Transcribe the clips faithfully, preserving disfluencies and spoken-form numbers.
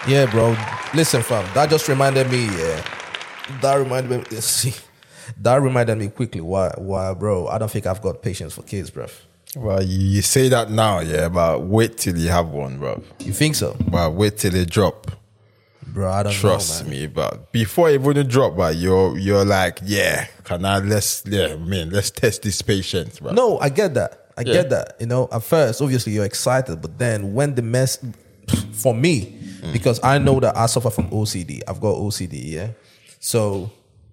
Yeah, bro. Listen, fam. That just reminded me. Yeah, that reminded me. See, that reminded me quickly. Why? Why, bro? I don't think I've got patience for kids, bro. Well, you, you say that now, yeah, but wait till you have one, bro. You think so? But wait till they drop. Bro, I don't Trust know, man. me, but before it even drop, but you're you're like, yeah, can I let's yeah, man, let's test this patience, bro. No, I get that. I Yeah. get that. You know, at first, obviously, you're excited, but then when the mess, for me, Mm. because I know that I suffer from O C D. I've got O C D, yeah. So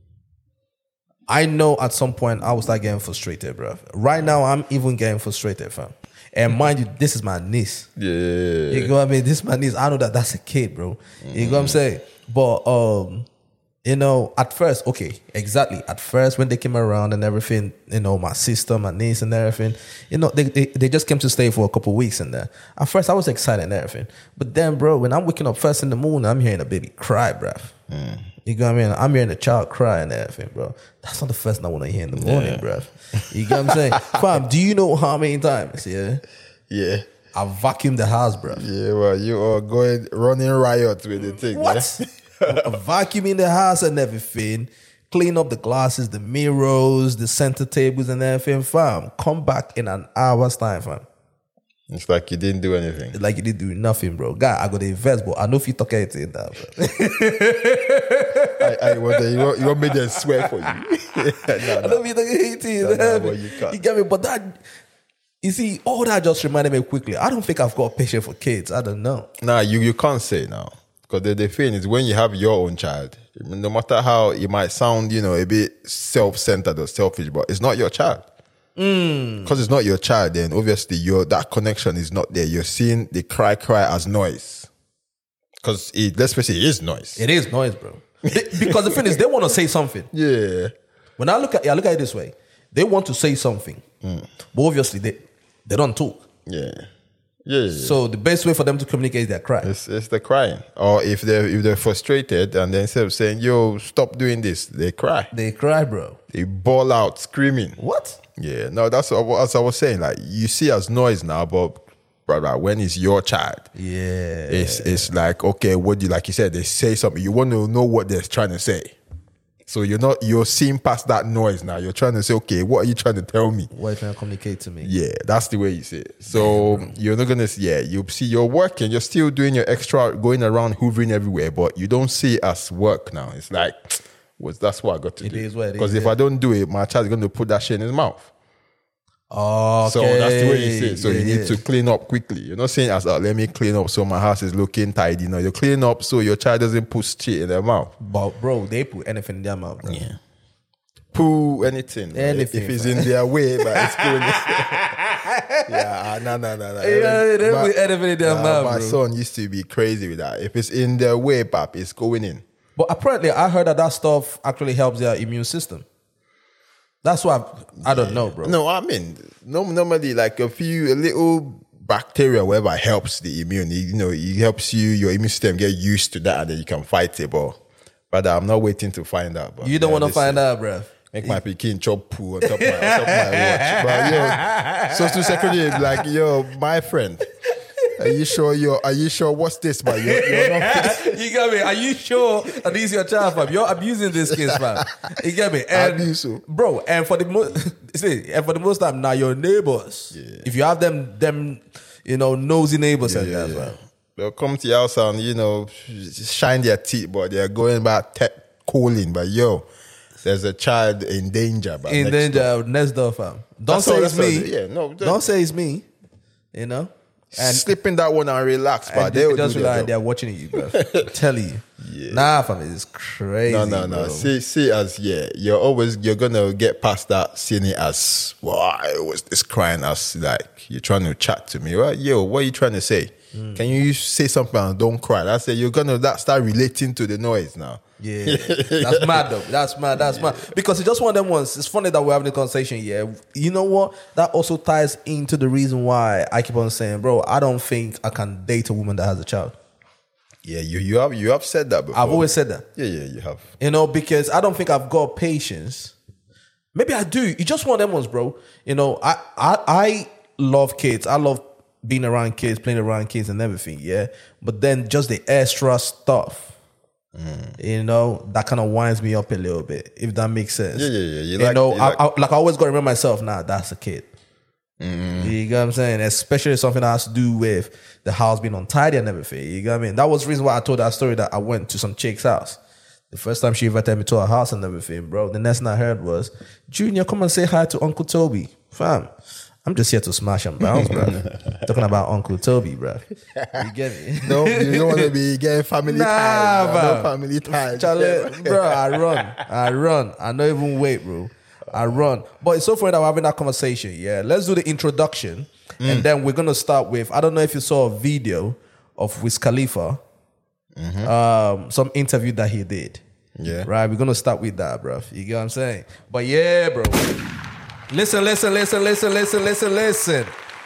I know at some point I will start getting frustrated, bro. Right now, I'm even getting frustrated, fam. And mind you, this is my niece. Yeah. You know what I mean? This is my niece. I know that that's a kid, bro. You know what I'm saying? But um, you know, at first, okay, exactly. At first, when they came around and everything, you know, my sister, my niece, and everything, you know, they they, they just came to stay for a couple of weeks and there. At first, I was excited and everything, but then, bro, when I'm waking up first in the morning, I'm hearing a baby cry, bro. You know what I mean? I'm hearing a child cry and everything, bro. That's not the first thing I want to hear in the morning, Yeah. bro. You get what I'm saying? Fam, do you know how many times, yeah, Yeah. I vacuumed the house, bro? Yeah, well, you are going running riot with the thing. What? Yeah? Vacuuming the house and everything, clean up the glasses, the mirrors, the center tables and everything, fam. Come back in an hour's time, fam. It's like you didn't do anything. Like you didn't do nothing, bro. Guy, I got to invest, but I know if you talk anything that, bro. I, I wonder, you want, you want me to swear for you? no, I no. know if you talk anything. No, no, that, but you can't. you get me? But that, you see, all that just reminded me quickly. I don't think I've got patience for kids. I don't know. Nah, you, you can't say now. Because the, the thing is, when you have your own child, no matter how it might sound, you know, a bit self-centered or selfish, but it's not your child. Because it's not your child, then obviously your that connection is not there. You're seeing the cry cry as noise. Because let's face it, it is noise. It is noise, bro. They- because the thing is, they want to say something. Yeah. When I look at it, I look at it this way. They want to say something. But obviously, they, they don't talk. Yeah. Yeah. yeah. So the best way for them to communicate is their cry. It's, it's the crying. Or if they're, if they're frustrated and then instead of saying, yo, stop doing this, they cry. They cry, bro. They bawl out screaming. What? Yeah, no, that's what, as I was saying. Like you see as noise now, but brother, when it's your child, Yeah. it's it's like okay, what do you like? You said they say something. You want to know what they're trying to say. So you're not you're seeing past that noise now. You're trying to say, okay, what are you trying to tell me? What are you trying to communicate to me? Yeah, that's the way you see it. So you're not gonna see. Yeah, you see, you're working. You're still doing your extra, going around, hoovering everywhere, but you don't see it as work now. It's like, was that's what I got to It do. is what it Because is, if yeah. I don't do it, my child's going to put that shit in his mouth. Okay. So that's the way you see it. So Yeah, you need yeah. to clean up quickly. You're not saying as oh, let me clean up so my house is looking tidy. No, you're cleaning up so your child doesn't put shit in their mouth. But bro, they put anything in their mouth. Bro. Yeah. Poo anything. right? Anything, If it's fam. in their way, but it's going. yeah, no, no, no, no. Yeah, they put anything in their Nah, mouth, My bro. son used to be crazy with that. If it's in their way, pap, it's going in. But apparently, I heard that that stuff actually helps their immune system. That's why I, I don't know, bro. No, I mean, no, normally like a few, a little bacteria, whatever helps the immune. You know, it helps you, your immune system get used to that and then you can fight it. But, brother, I'm not waiting to find out. But You don't yeah, want to listen, find out, bro. Make my pikin chop poo on top of my, on top of my watch. But yo, so to secretary, like, yo, my friend, are you sure you're, are you sure what's this, man? You're, you're not, You get me? Are you sure that this is your child, fam? You're abusing this kid, fam. You get me? And, Abuse you. bro. And for the most, see, and for the most time, now your neighbors. Yeah. If you have them, them, you know, nosy neighbors and yeah, that, yeah. fam. They'll come to your house and, you know, shine their teeth, but they're going back te- calling. But yo, there's a child in danger. But In next door. danger, next door, fam. Don't That's say all- it's that's all- me. yeah, no, Don't say it's me. You know. And Slipping that one and relax, but And they they will just do feel their like job. they're watching you, bro. Telling you. Yeah. Nah, fam, it's crazy. No, no, no. bro. See, see, as yeah, you're always you're gonna get past that, seeing it as why was this crying as like you're trying to chat to me, right? Yo, what are you trying to say? Mm. Can you say something and don't cry? That's it. You're gonna that start relating to the noise now. Yeah, that's mad though. That's mad. That's mad. Because it's just one of them ones. It's funny that we're having a conversation. Yeah, you know what? That also ties into the reason why I keep on saying, bro, I don't think I can date a woman that has a child. Yeah, you you have you have said that before. I've always said that. Yeah, yeah, you have. You know, because I don't think I've got patience. Maybe I do. You just one of them ones, bro. You know, I I I love kids. I love being around kids, playing around kids and everything, yeah. But then just the extra stuff, mm. you know, that kind of winds me up a little bit, if that makes sense. Yeah, yeah, yeah. You, you like, know, you I, like, I, like I always got to remember myself, nah, that's a kid. Mm-hmm. You get what I'm saying? Especially something that has to do with the house being untidy and everything. You get what I mean? That was the reason why I told that story that I went to some chick's house. The first time she invited me to her house and everything, bro. The next thing I heard was, Junior, come and say hi to Uncle Toby. Fam, I'm just here to smash and bounce, bro. Talking about Uncle Toby, bro. You get me? No, you don't want to be getting family nah, ties. Bro. No family ties. Charlie, bro, I run. I run. I don't even wait, bro. I run. But it's so funny that we're having that conversation. Yeah, let's do the introduction. Mm. And then we're going to start with, I don't know if you saw a video of Wiz Khalifa, mm-hmm. um, some interview that he did. Yeah. Right? We're going to start with that, bro. You get what I'm saying? But yeah, bro. Listen, listen, listen, listen, listen, listen, listen.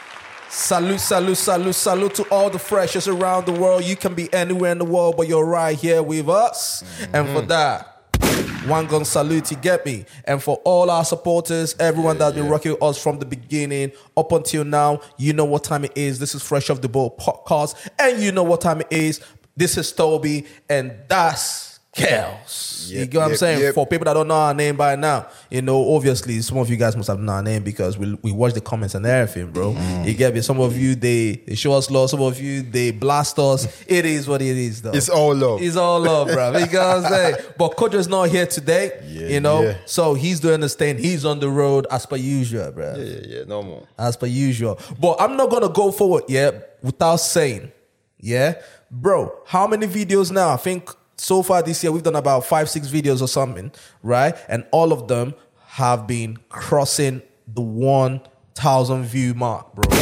Salute, salute, salute, salute to all the freshers around the world. You can be anywhere in the world, but you're right here with us. Mm-hmm. And for that, one gun salute, you get me? And for all our supporters, everyone yeah, that's been yeah. rocking with us from the beginning up until now, you know what time it is. This is Fresh Off the Boat podcast. And you know what time it is. This is Toby, and that's Kels. Yep, you get what yep, I'm saying? Yep. For people that don't know our name by now, you know, obviously some of you guys must have known our name because we we watch the comments and everything, bro. Mm. You get me? Some of you, they, they show us love. Some of you, they blast us. It is what it is, though. It's all love. It's all love, bro. You get what I'm saying? But Kojo's not here today, yeah, you know, yeah. so he's doing the thing. He's on the road as per usual, bro. Yeah, yeah, yeah, no more. As per usual. But I'm not going to go forward yet without saying, yeah, bro, how many videos now? I think so far this year, we've done about five, six videos or something, right? And all of them have been crossing the one thousand view mark, bro.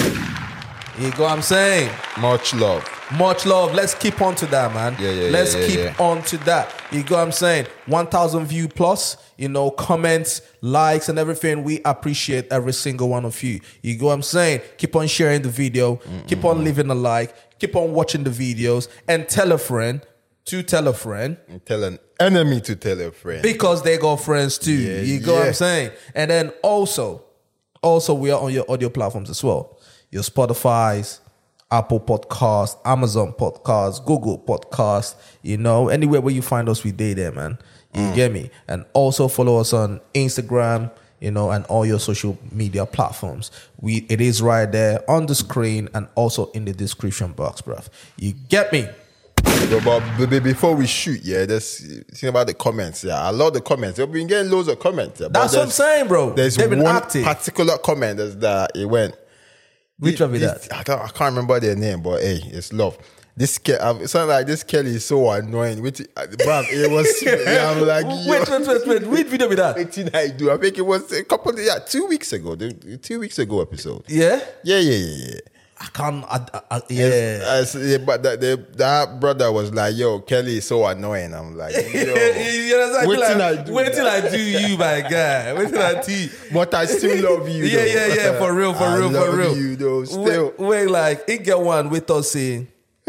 You know what I'm saying? Much love. Much love. Let's keep on to that, man. Yeah, yeah, Let's yeah, yeah, keep yeah. on to that. You know what I'm saying? one thousand view plus, you know, comments, likes, and everything. We appreciate every single one of you. You know what I'm saying? Keep on sharing the video. Mm-mm. Keep on leaving a like. Keep on watching the videos. And tell a friend to tell a friend. And tell an enemy to tell a friend. Because they got friends too. Yeah, you know yeah. what I'm saying? And then also, also we are on your audio platforms as well. Your Spotify's, Apple Podcasts, Amazon Podcasts, Google Podcasts, you know, anywhere where you find us, we day there, man. You mm. get me? And also follow us on Instagram, you know, and all your social media platforms. We It is right there on the screen and also in the description box, bruv. You get me? But, but before we shoot, yeah, there's think about the comments. Yeah, I love the comments. We've been getting loads of comments. Yeah, That's what I'm saying, bro. There's They've been one active. particular comment that's that it went. Which one be that? I can't, I can't remember their name, but hey, it's love. This Ke- it sounds like this Kelly is so annoying. Which, bruv, it was. Yeah, I'm like, yo. wait, wait, wait, wait. Which video be that? What did I do? I think it was a couple of yeah, two weeks ago. The two weeks ago episode. Yeah, yeah, yeah, yeah. yeah. I can't. I, I, I, yeah. It's, it's, yeah, but that the, that brother was like, "Yo, Kelly is so annoying." I'm like, "Yo, you know, wait till I, I do. Wait till I do you, my guy. Wait till I do. But I still love you. yeah, though. yeah, yeah. For real, for I real, love for real. You though. Still, wait, wait like it get one with us saying,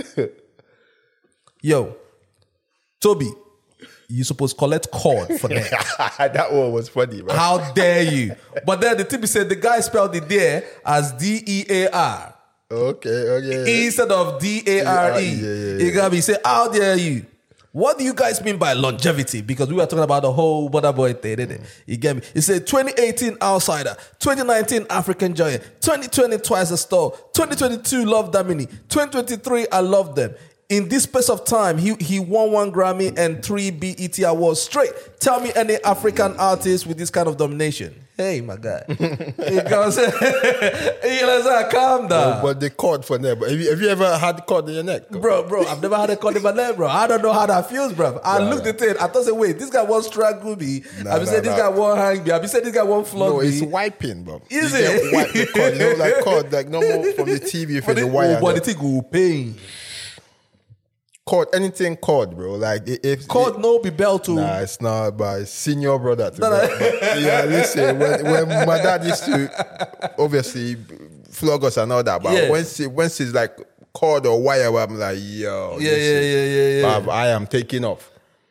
"Yo, Toby, you supposed to collect cord for that." That one was funny, man. How dare you? But then the thing said the guy spelled it there as D E A R. Okay, okay. Instead of D A R E. Yeah, yeah, yeah, You got me? Say, how dare you? What do you guys mean by longevity? Because we were talking about the whole Butter Boy thing, didn't it? You get me? It said twenty eighteen Outsider, twenty nineteen African Giant, twenty twenty Twice a Star, twenty twenty-two Love Damini, twenty twenty-three I Love Them. In this space of time, he, he won one Grammy and three B E T awards straight. Tell me any African artist with this kind of domination. Hey, my guy. You know what I'm saying? You know what I'm saying? Calm down. No, but the cord for neck. Have you, have you ever had the cord in your neck? Bro, bro, I've never had a cord in my neck, bro. I don't know how that feels, bro. I nah, looked nah. at it. I thought, say, wait, this guy won't strangle me. Nah, I've been nah, saying nah. this guy won't hang me. I've been saying this guy won't flog no, me. No, it's wiping, bro. Is you it? Get wipe the cord. You know, like cord, like normal from the T V for the, the wire. Oh, but the thing will pain. Cord, anything cord, bro. Like if cord, it, no be belt to. Nah, it's not by senior brother. To nah, nah. But, yeah, listen. When, when my dad used to obviously flog us and all that, but yeah. once it, once it's like cord or wire, I'm like, yo, yeah, yeah, yeah, yeah, yeah. I, I am taking off.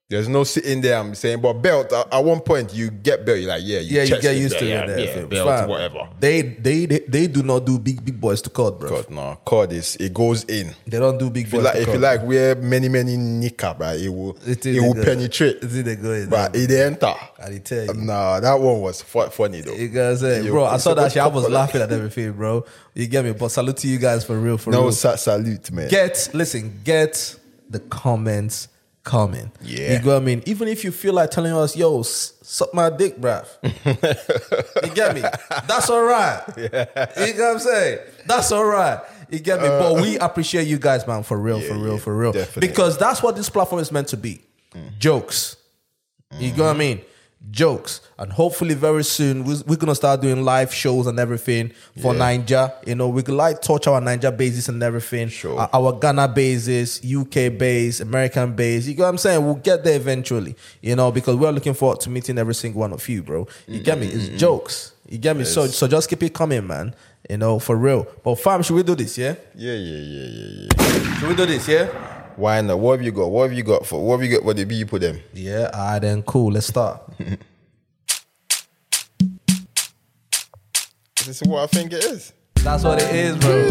There's no sitting there and saying, but belt, at, at one point, you get belt, you're like, yeah, you, yeah, you get it, used to yeah, it. Yeah, Yeah, belt, Fam, whatever. They, they they they do not do big big boys to cut, bro. God, no. Cord is, it goes in. They don't do big If you boys like, to if cut. you like wear many, many knicker, right, it will, It it, is will good. penetrate. It is the good. But it enter. I tell you. Nah, that one was fu- funny though. You guys, say, You- bro, I it's saw a that good shit. I was couple. laughing at everything, bro. You get me? But salute to you guys for real, for No real. sa- salute, man. Get, listen, get the comments coming. Yeah. You get what I mean? Even if you feel like telling us, yo, s- suck my dick, bruv. You get me? That's all right. Yeah. You get what I'm saying? That's all right. You get me? Uh, but we appreciate you guys, man, for real, yeah, for real, yeah, for real. definitely. Because that's what this platform is meant to be. Mm. Jokes. You get what I mean? Jokes. And hopefully very soon we're, we're gonna start doing live shows and everything for Yeah. Ninja. You know, we could like touch our Ninja bases and everything. Sure. Our, our Ghana bases, U K base, American base. You get what I'm saying? We'll get there eventually. You know, because we're looking forward to meeting every single one of you, bro. You get me? It's jokes. You get me? Yes. So so just keep it coming, man. You know, for real. But fam, should we do this, yeah? Yeah, yeah, yeah, yeah, yeah. Should we do this, yeah? Why not? What have you got? What have you got for? What have you got? What the B you put them? Yeah, all right then, cool. Let's start. This is what I think it is. That's what it is, bro.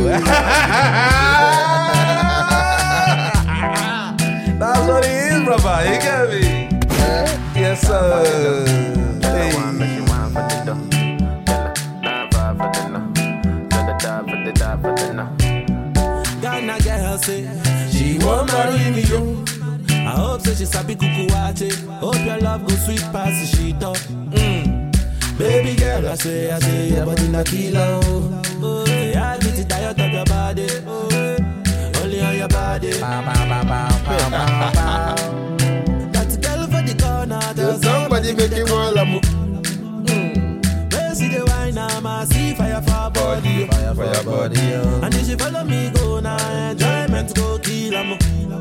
That's what it is, brother. You get me? Yes, sir. Hey. Ghana girl say she won't marry me, yo. I hope say she sabi kuku wache. Hope your love go sweet past the sheet up. Mm. Baby girl, I say, I say, your body na killer, oh. Oh, yeah, I get it diet of your body. Oh, only on your body. Bow, bow, bow, bow, bow, bow, bow. That girl for the corner, there's Somebody make it roll a move. Where see the wine, I'm a see fire for her body. Fire for your body, yo. And if she follow me, go now, enjoyment go kill 'em.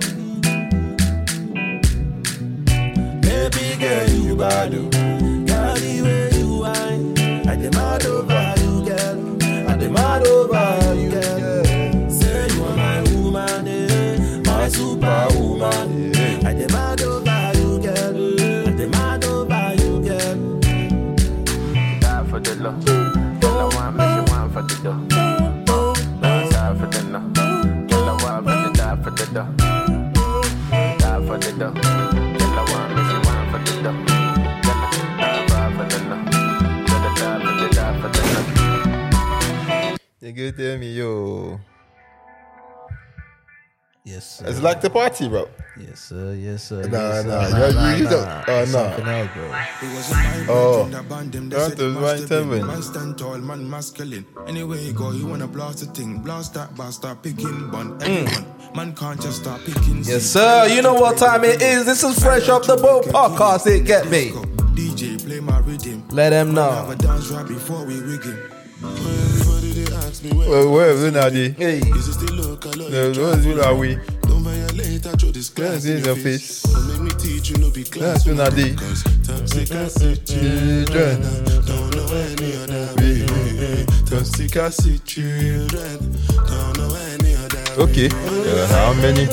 Baby girl, you bad, oh. Girl, the way you whine, I demand over you, girl. I demand over you, girl. Say you are my woman, eh, my superwoman. I demand over you, girl. I demand over you, girl. Die for the love. Girl, I want me, she want for the dough. Die for the love. Girl, I want me to die for the dough. Die for the dough. Girl, I want me, she want for the dough. Girl, I die for the love. Girl, I die for the, die for the love. You good tell me, yo. Yes, sir. It's like the party, bro. Yes, sir. Yes, sir. Nah, yes, nah, sir. you- you don't- oh, It's no. something else, bro. Oh. That was right seven. Man stand tall, man masculine. Anywhere you go, you wanna blast a thing. Blast that bar, start picking bun. Everyone, man can't just start picking. Yes, sir. You know what time it is. This is Fresh Off the Boat podcast. It get me. D J, play my rhythm. Let them Have know. a dance right before we rig him. Everybody they ask me where. Well, where is it now, D? Hey. Is it still local? or No, you what is it are we? Don't violate, I throw this glass Yeah, in it's your your face. face. Don't make me teach you, no be class. That's when I did. Cause toxic children don't know any other way. Toxic children don't know any other way. Okay. Uh, how many?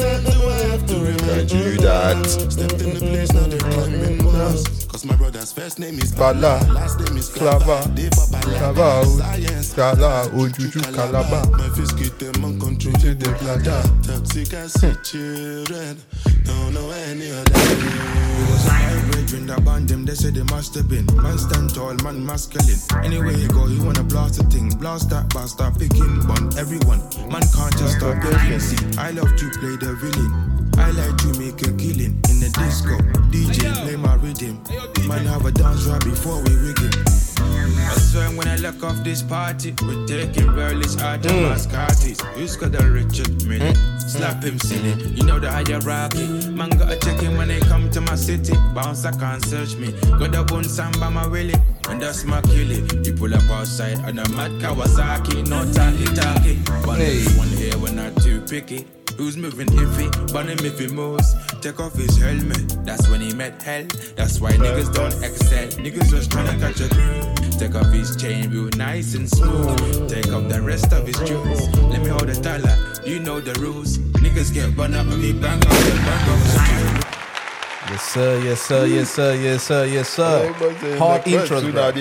Can do that? Stepped in the place, now they're climbing walls. Cause my brother's first name is Bala, last name is Clava, They pop a Clava, science. Kala, Ojuju, Kalaba. My fist get them on control To the plaza. Toxic acid children don't know any other way. It was a hybrid when that band them, they said they must have been. Man stand tall, man masculine. Anywhere you go, you wanna blast a thing. Blast that bar, start picking bun. Everyone, man can't just stop picking. See, I love to play the villain. I like to make a killing in the disco. D J, play my rhythm. Man, have a dance right before we rig it. I swear when I look off this party, we're taking girlish out of mascatis. Who's got the Richard Mille? Slap him silly, you know the hierarchy. Man gotta check him when they come to my city. Bounce, I can't search me. Got the bone samba my willy, and that's my killie. You pull up outside on a mad Kawasaki, no talkie talkie. But Hey. hey. One here, we're not too picky. Who's moving iffy? But him if he moves, take off his helmet. That's when he met hell. That's why niggas don't excel. Niggas just tryna catch a groove. Take off his chain real nice and smooth. Take off the rest of his jewels. Let me hold the dollar. You know the rules. Niggas get bun up and me bang off the bang off. Yes, sir. Yes, sir. Yes, sir. Yes, sir. Yes, sir. Hard intros, bro.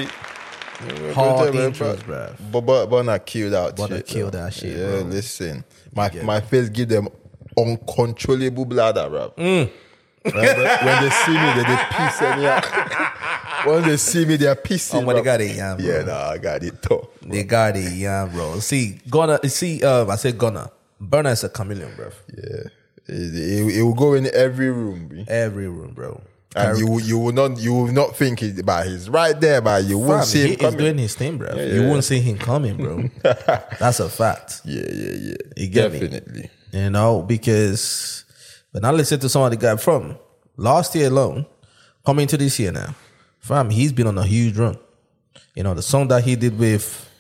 Hard intros, bro. But but but I killed out. But I shit, killed bro. that shit, Yeah, bro. listen, my get my face give them uncontrollable bladder, bro. Mm. When, when they see me, they, they piss me out. When they see me, they're pissing. Oh, but they got it, yeah, bro. Yeah, nah, I got it tough. They got it, yeah, bro. See, Gunna, see, um, I said Gunna. Burna is a chameleon, bro. Yeah, it, it, it will go in every room, bro. Every room, bro. And Carry- you you will not you will not think it, but he's right there, but you won't Fam, see he him is coming. doing his thing, bro. Yeah, You yeah. won't see him coming, bro. That's a fact. Yeah, yeah, yeah. You get me? Definitely. You know, because when I listen to some of the guy from last year alone, coming to this year now, fam, he's been on a huge run. You know, the song that he did with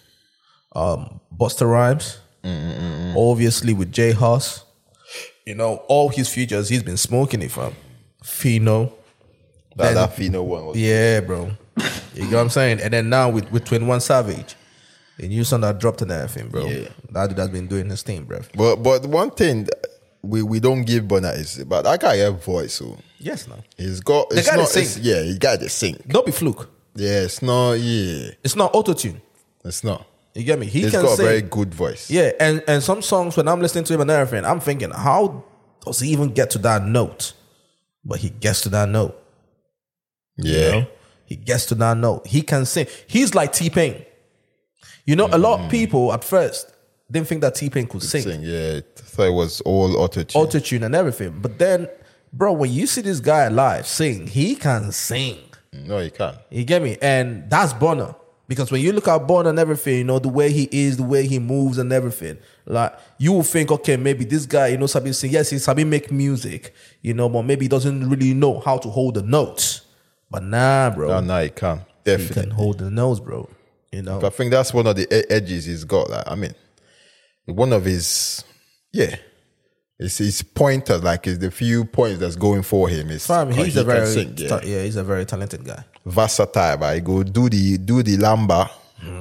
um, Busta Rhymes, Mm-mm-mm. obviously with J Hus, you know, all his features, he's been smoking it from Fino. That, Then- that Fino one was Yeah, bro. You know what I'm saying? And then now with, with twenty-one Savage, the new song that dropped and everything, bro. Yeah. That dude has been doing his thing, bro. But but one thing that we, we don't give Burna is, but that guy have voice, so Yes, now. he's got. It's guy not. that It's, sing. yeah, he got the sing. Don't be fluke. Yeah, it's not. Yeah, It's not auto-tune. it's not. You get me? He He's can got sing. a very good voice. Yeah, and, and some songs, when I'm listening to him and everything, I'm thinking, how does he even get to that note? But he gets to that note. yeah. You know? He gets to that note. He can sing. He's like T-Pain. You know, a lot of people at first didn't think that T-Pain could sing. Sing. Yeah, I thought it was all auto tune. Auto-tune and everything. But then, bro, when you see this guy live sing, he can sing. No, he can't. You get me? And that's Burna. Because when you look at Burna and everything, you know, the way he is, the way he moves and everything, like, you will think, okay, maybe this guy, you know, sabi sing. Yes, he sabi make music, you know, but maybe he doesn't really know how to hold the notes. But nah, bro. No, no, he can't. he Definitely. can hold the notes, bro. You know? I think that's one of the e- edges he's got. Like, I mean, one of his, yeah, it's his pointers, like it's the few points that's going for him. Is Fam, he's he a can very, sing, yeah. ta- yeah, he's a very talented guy. versatile. But he go do the do the lamba,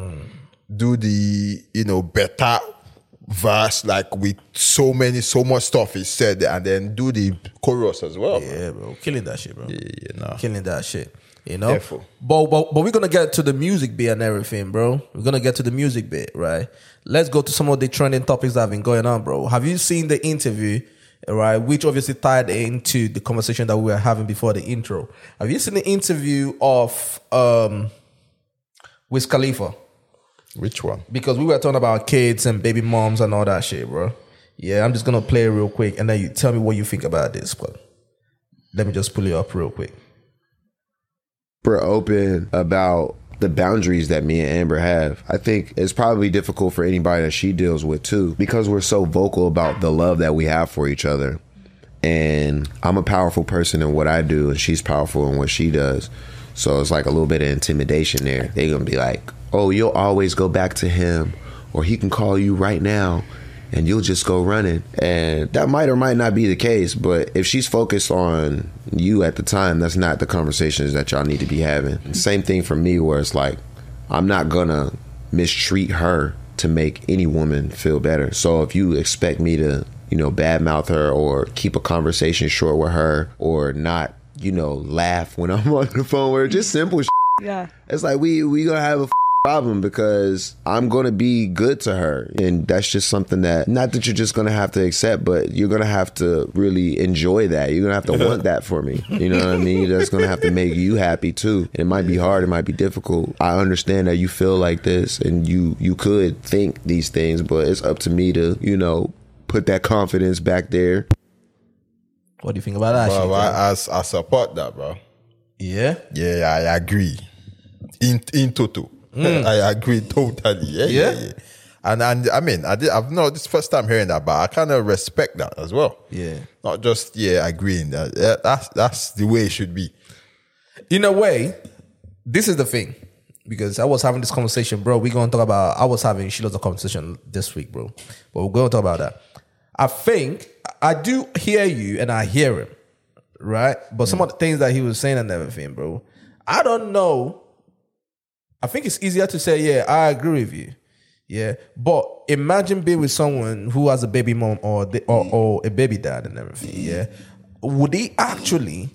do the you know better verse like with so many so much stuff he said, and then do the chorus as well. man. Yeah, bro. Killing that shit, bro. Yeah, yeah, nah. Killing that shit. You know? Careful. But, but but we're gonna get to the music bit and everything, bro. We're gonna get to the music bit, right? Let's go to some of the trending topics that have been going on, bro. Have you seen the interview, right? Which obviously tied into the conversation that we were having before the intro. Have you seen the interview of um Wiz Khalifa? Which one? Because we were talking about kids and baby moms and all that shit, bro. Yeah, I'm just gonna play it real quick and then you tell me what you think about this, but let me just pull it up real quick. We're open about the boundaries that me and Amber have. I think it's probably difficult for anybody that she deals with too, because we're so vocal about the love that we have for each other. And I'm a powerful person in what I do, and she's powerful in what she does. So it's like a little bit of intimidation there. They're gonna be like, oh, you'll always go back to him, or he can call you right now and you'll just go running. And that might or might not be the case, but if she's focused on you at the time, that's not the conversations that y'all need to be having. Same thing for me, where it's like, I'm not gonna mistreat her to make any woman feel better. So if you expect me to, you know, badmouth her or keep a conversation short with her or not, you know, laugh when I'm on the phone with her, just simple shit. Yeah. It's like we we gonna have a problem because I'm gonna be good to her, and that's just something that, not that you're just gonna have to accept, but you're gonna have to really enjoy that. You're gonna have to want that for me. You know what I mean? That's gonna have to make you happy too. And it might be hard, it might be difficult. I understand that you feel like this and you you could think these things, but it's up to me to, you know, put that confidence back there. What do you think about that Bro, shit, bro? I, I, I support that, bro. Yeah? Yeah, I agree. In in total, I agree totally. Yeah, yeah, Yeah? yeah. And and I mean, I did. I've not this first time hearing that, but I kind of respect that as well. Yeah. Not just yeah, agreeing that yeah, that's that's the way it should be. In a way, this is the thing. Because I was having this conversation, bro. We're going to talk about, I was having Sheila's a conversation this week, bro. But we're going to talk about that. I think, I do hear you and I hear him, right? But some of the things that he was saying and everything, bro, I don't know. I think it's easier to say, yeah, I agree with you. Yeah. But imagine being with someone who has a baby mom or, the, or, or a baby dad and everything, yeah? Would he actually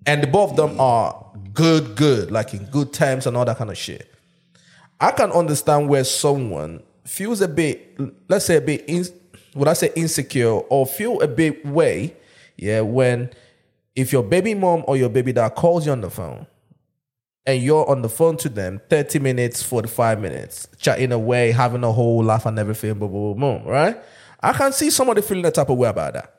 and the both of them are good, good, like in good terms and all that kind of shit. I can understand where someone feels a bit, let's say a bit, in, would I say insecure or feel a bit way, yeah, when if your baby mom or your baby dad calls you on the phone and you're on the phone to them thirty minutes, forty-five minutes, chatting away, having a whole laugh and everything, boom, boom, boom, right? I can see somebody feeling the type of way about that.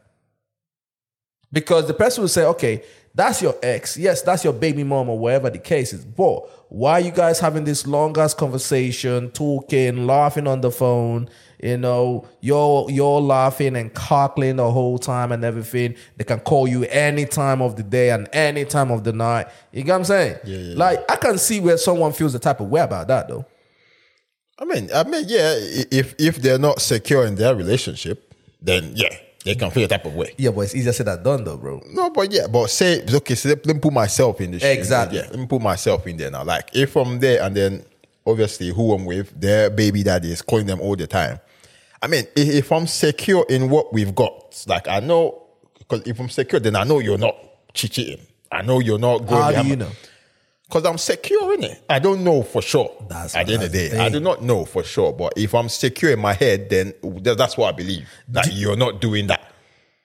Because the person will say, okay, that's your ex. Yes, that's your baby mom or whatever the case is. But why are you guys having this long-ass conversation, talking, laughing on the phone? You know, you're, you're laughing and cackling the whole time and everything. They can call you any time of the day and any time of the night. You get what I'm saying? Yeah, yeah, like, I can see where someone feels the type of way about that, though. I mean, I mean, yeah, if if they're not secure in their relationship, then yeah, they can feel a type of way. Yeah, but it's easier said than done, though, bro. No, but yeah, but say, okay, so let me put myself in the shit. Exactly. Yeah, let me put myself in there now. Like, if I'm there and then obviously who I'm with, their baby daddy is calling them all the time. I mean, if, if I'm secure in what we've got, like I know, because if I'm secure, then I know you're not cheating. I know you're not going. How do you know? Because I'm secure in it. I don't know for sure. That's, At the end of the that's day, the I thing. do not know for sure. But if I'm secure in my head, then th- that's what I believe. That you're not doing that.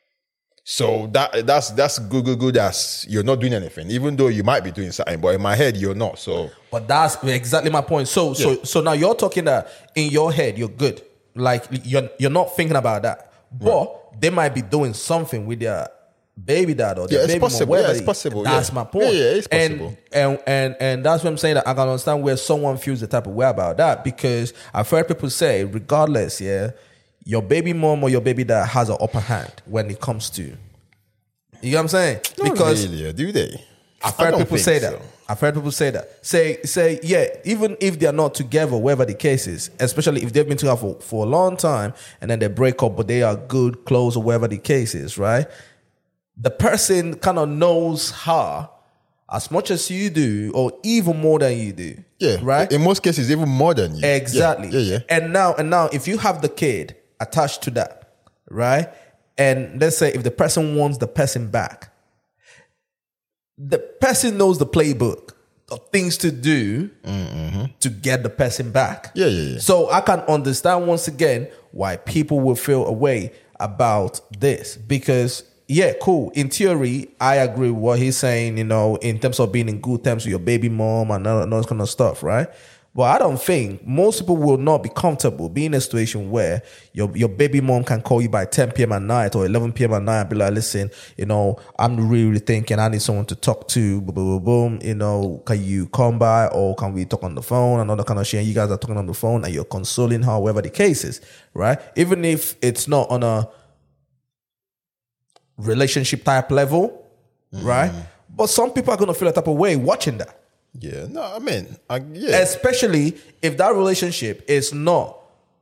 So that that's that's good, good, good. As you're not doing anything, even though you might be doing something. But in my head, you're not. So, But that's exactly my point. So, so, Yeah. so now you're talking that in your head you're good, like you're you're not thinking about that, but they might be doing something with their baby dad or their Yeah, it's baby mom, possible. whatever Yeah, it's it- possible, That's yeah. my point. Yeah, yeah, it's And- possible. And, and and that's what I'm saying. That I can understand where someone feels the type of way about that, because I've heard people say, regardless, yeah, your baby mom or your baby dad has an upper hand when it comes to. You know what I'm saying? not Because really, do they? I've I heard don't people think say so. that. I've heard people say that. Say, say, yeah, even if they're not together, whatever the case is, especially if they've been together for, for a long time and then they break up, but they are good, close, or whatever the case is, right? The person kind of knows her as much as you do, or even more than you do. Yeah, Right? In most cases, even more than you. Exactly. Yeah, yeah. yeah. And now, and now, if you have the kid attached to that, right? And let's say if the person wants the person back, the person knows the playbook of things to do to get the person back. Yeah, yeah, yeah. So I can understand once again why people will feel a way about this, because yeah, cool. In theory, I agree with what he's saying, you know, in terms of being in good terms with your baby mom and all, all that kind of stuff, right? But I don't think most people will not be comfortable being in a situation where your your baby mom can call you by ten p.m. at night or eleven p.m. at night and be like, listen, you know, I'm really, really thinking I need someone to talk to, boom, boom, boom, boom. You know, can you come by or can we talk on the phone and all that kind of shit? And you guys are talking on the phone and you're consoling her, whatever the case is, right? Even if it's not on a relationship type level, right? But some people are going to feel a type of way watching that. Yeah, no, I mean, I, yeah. Especially if that relationship is not,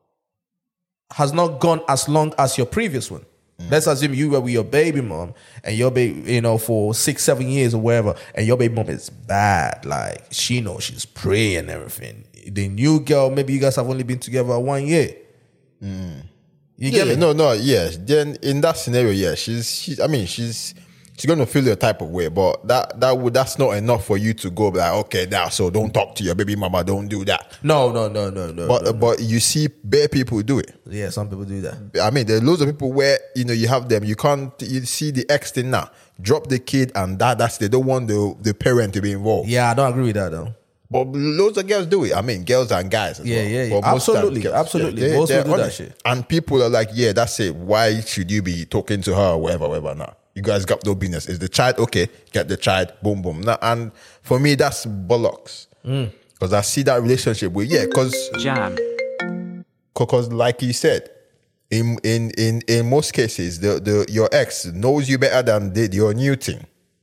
has not gone as long as your previous one. Let's assume you were with your baby mom and your baby, you know, for six, seven years or whatever, and your baby mom is bad. Like, she knows she's praying and everything. The new girl, maybe you guys have only been together one year. You yeah, get me? no, no, yeah. Then in that scenario, yeah, she's, she's I mean, she's, she's gonna feel a type of way, but that that would that's not enough for you to go like, okay, now so don't talk to your baby mama, don't do that. No, no, no, no, no. But no. but you see, bare people do it. Yeah, some people do that. I mean, there are loads of people where you know you have them, you can't you see the ex thing now, drop the kid and that that's they don't want the the parent to be involved. Yeah, I don't agree with that though. But loads of girls do it. I mean, girls and guys as Yeah, well. yeah, yeah. But most times Absolutely, girls, absolutely. they- Most they're will do on that it. shit. And people are like, yeah, that's it. Why should you be talking to her or whatever, whatever now? You guys got no business. Is the child okay? Get the child, boom, boom. Now, and for me, that's bollocks. Because I see that relationship with, yeah, because Jam. because like you said, in in in in most cases, the the your ex knows you better than the, your new thing.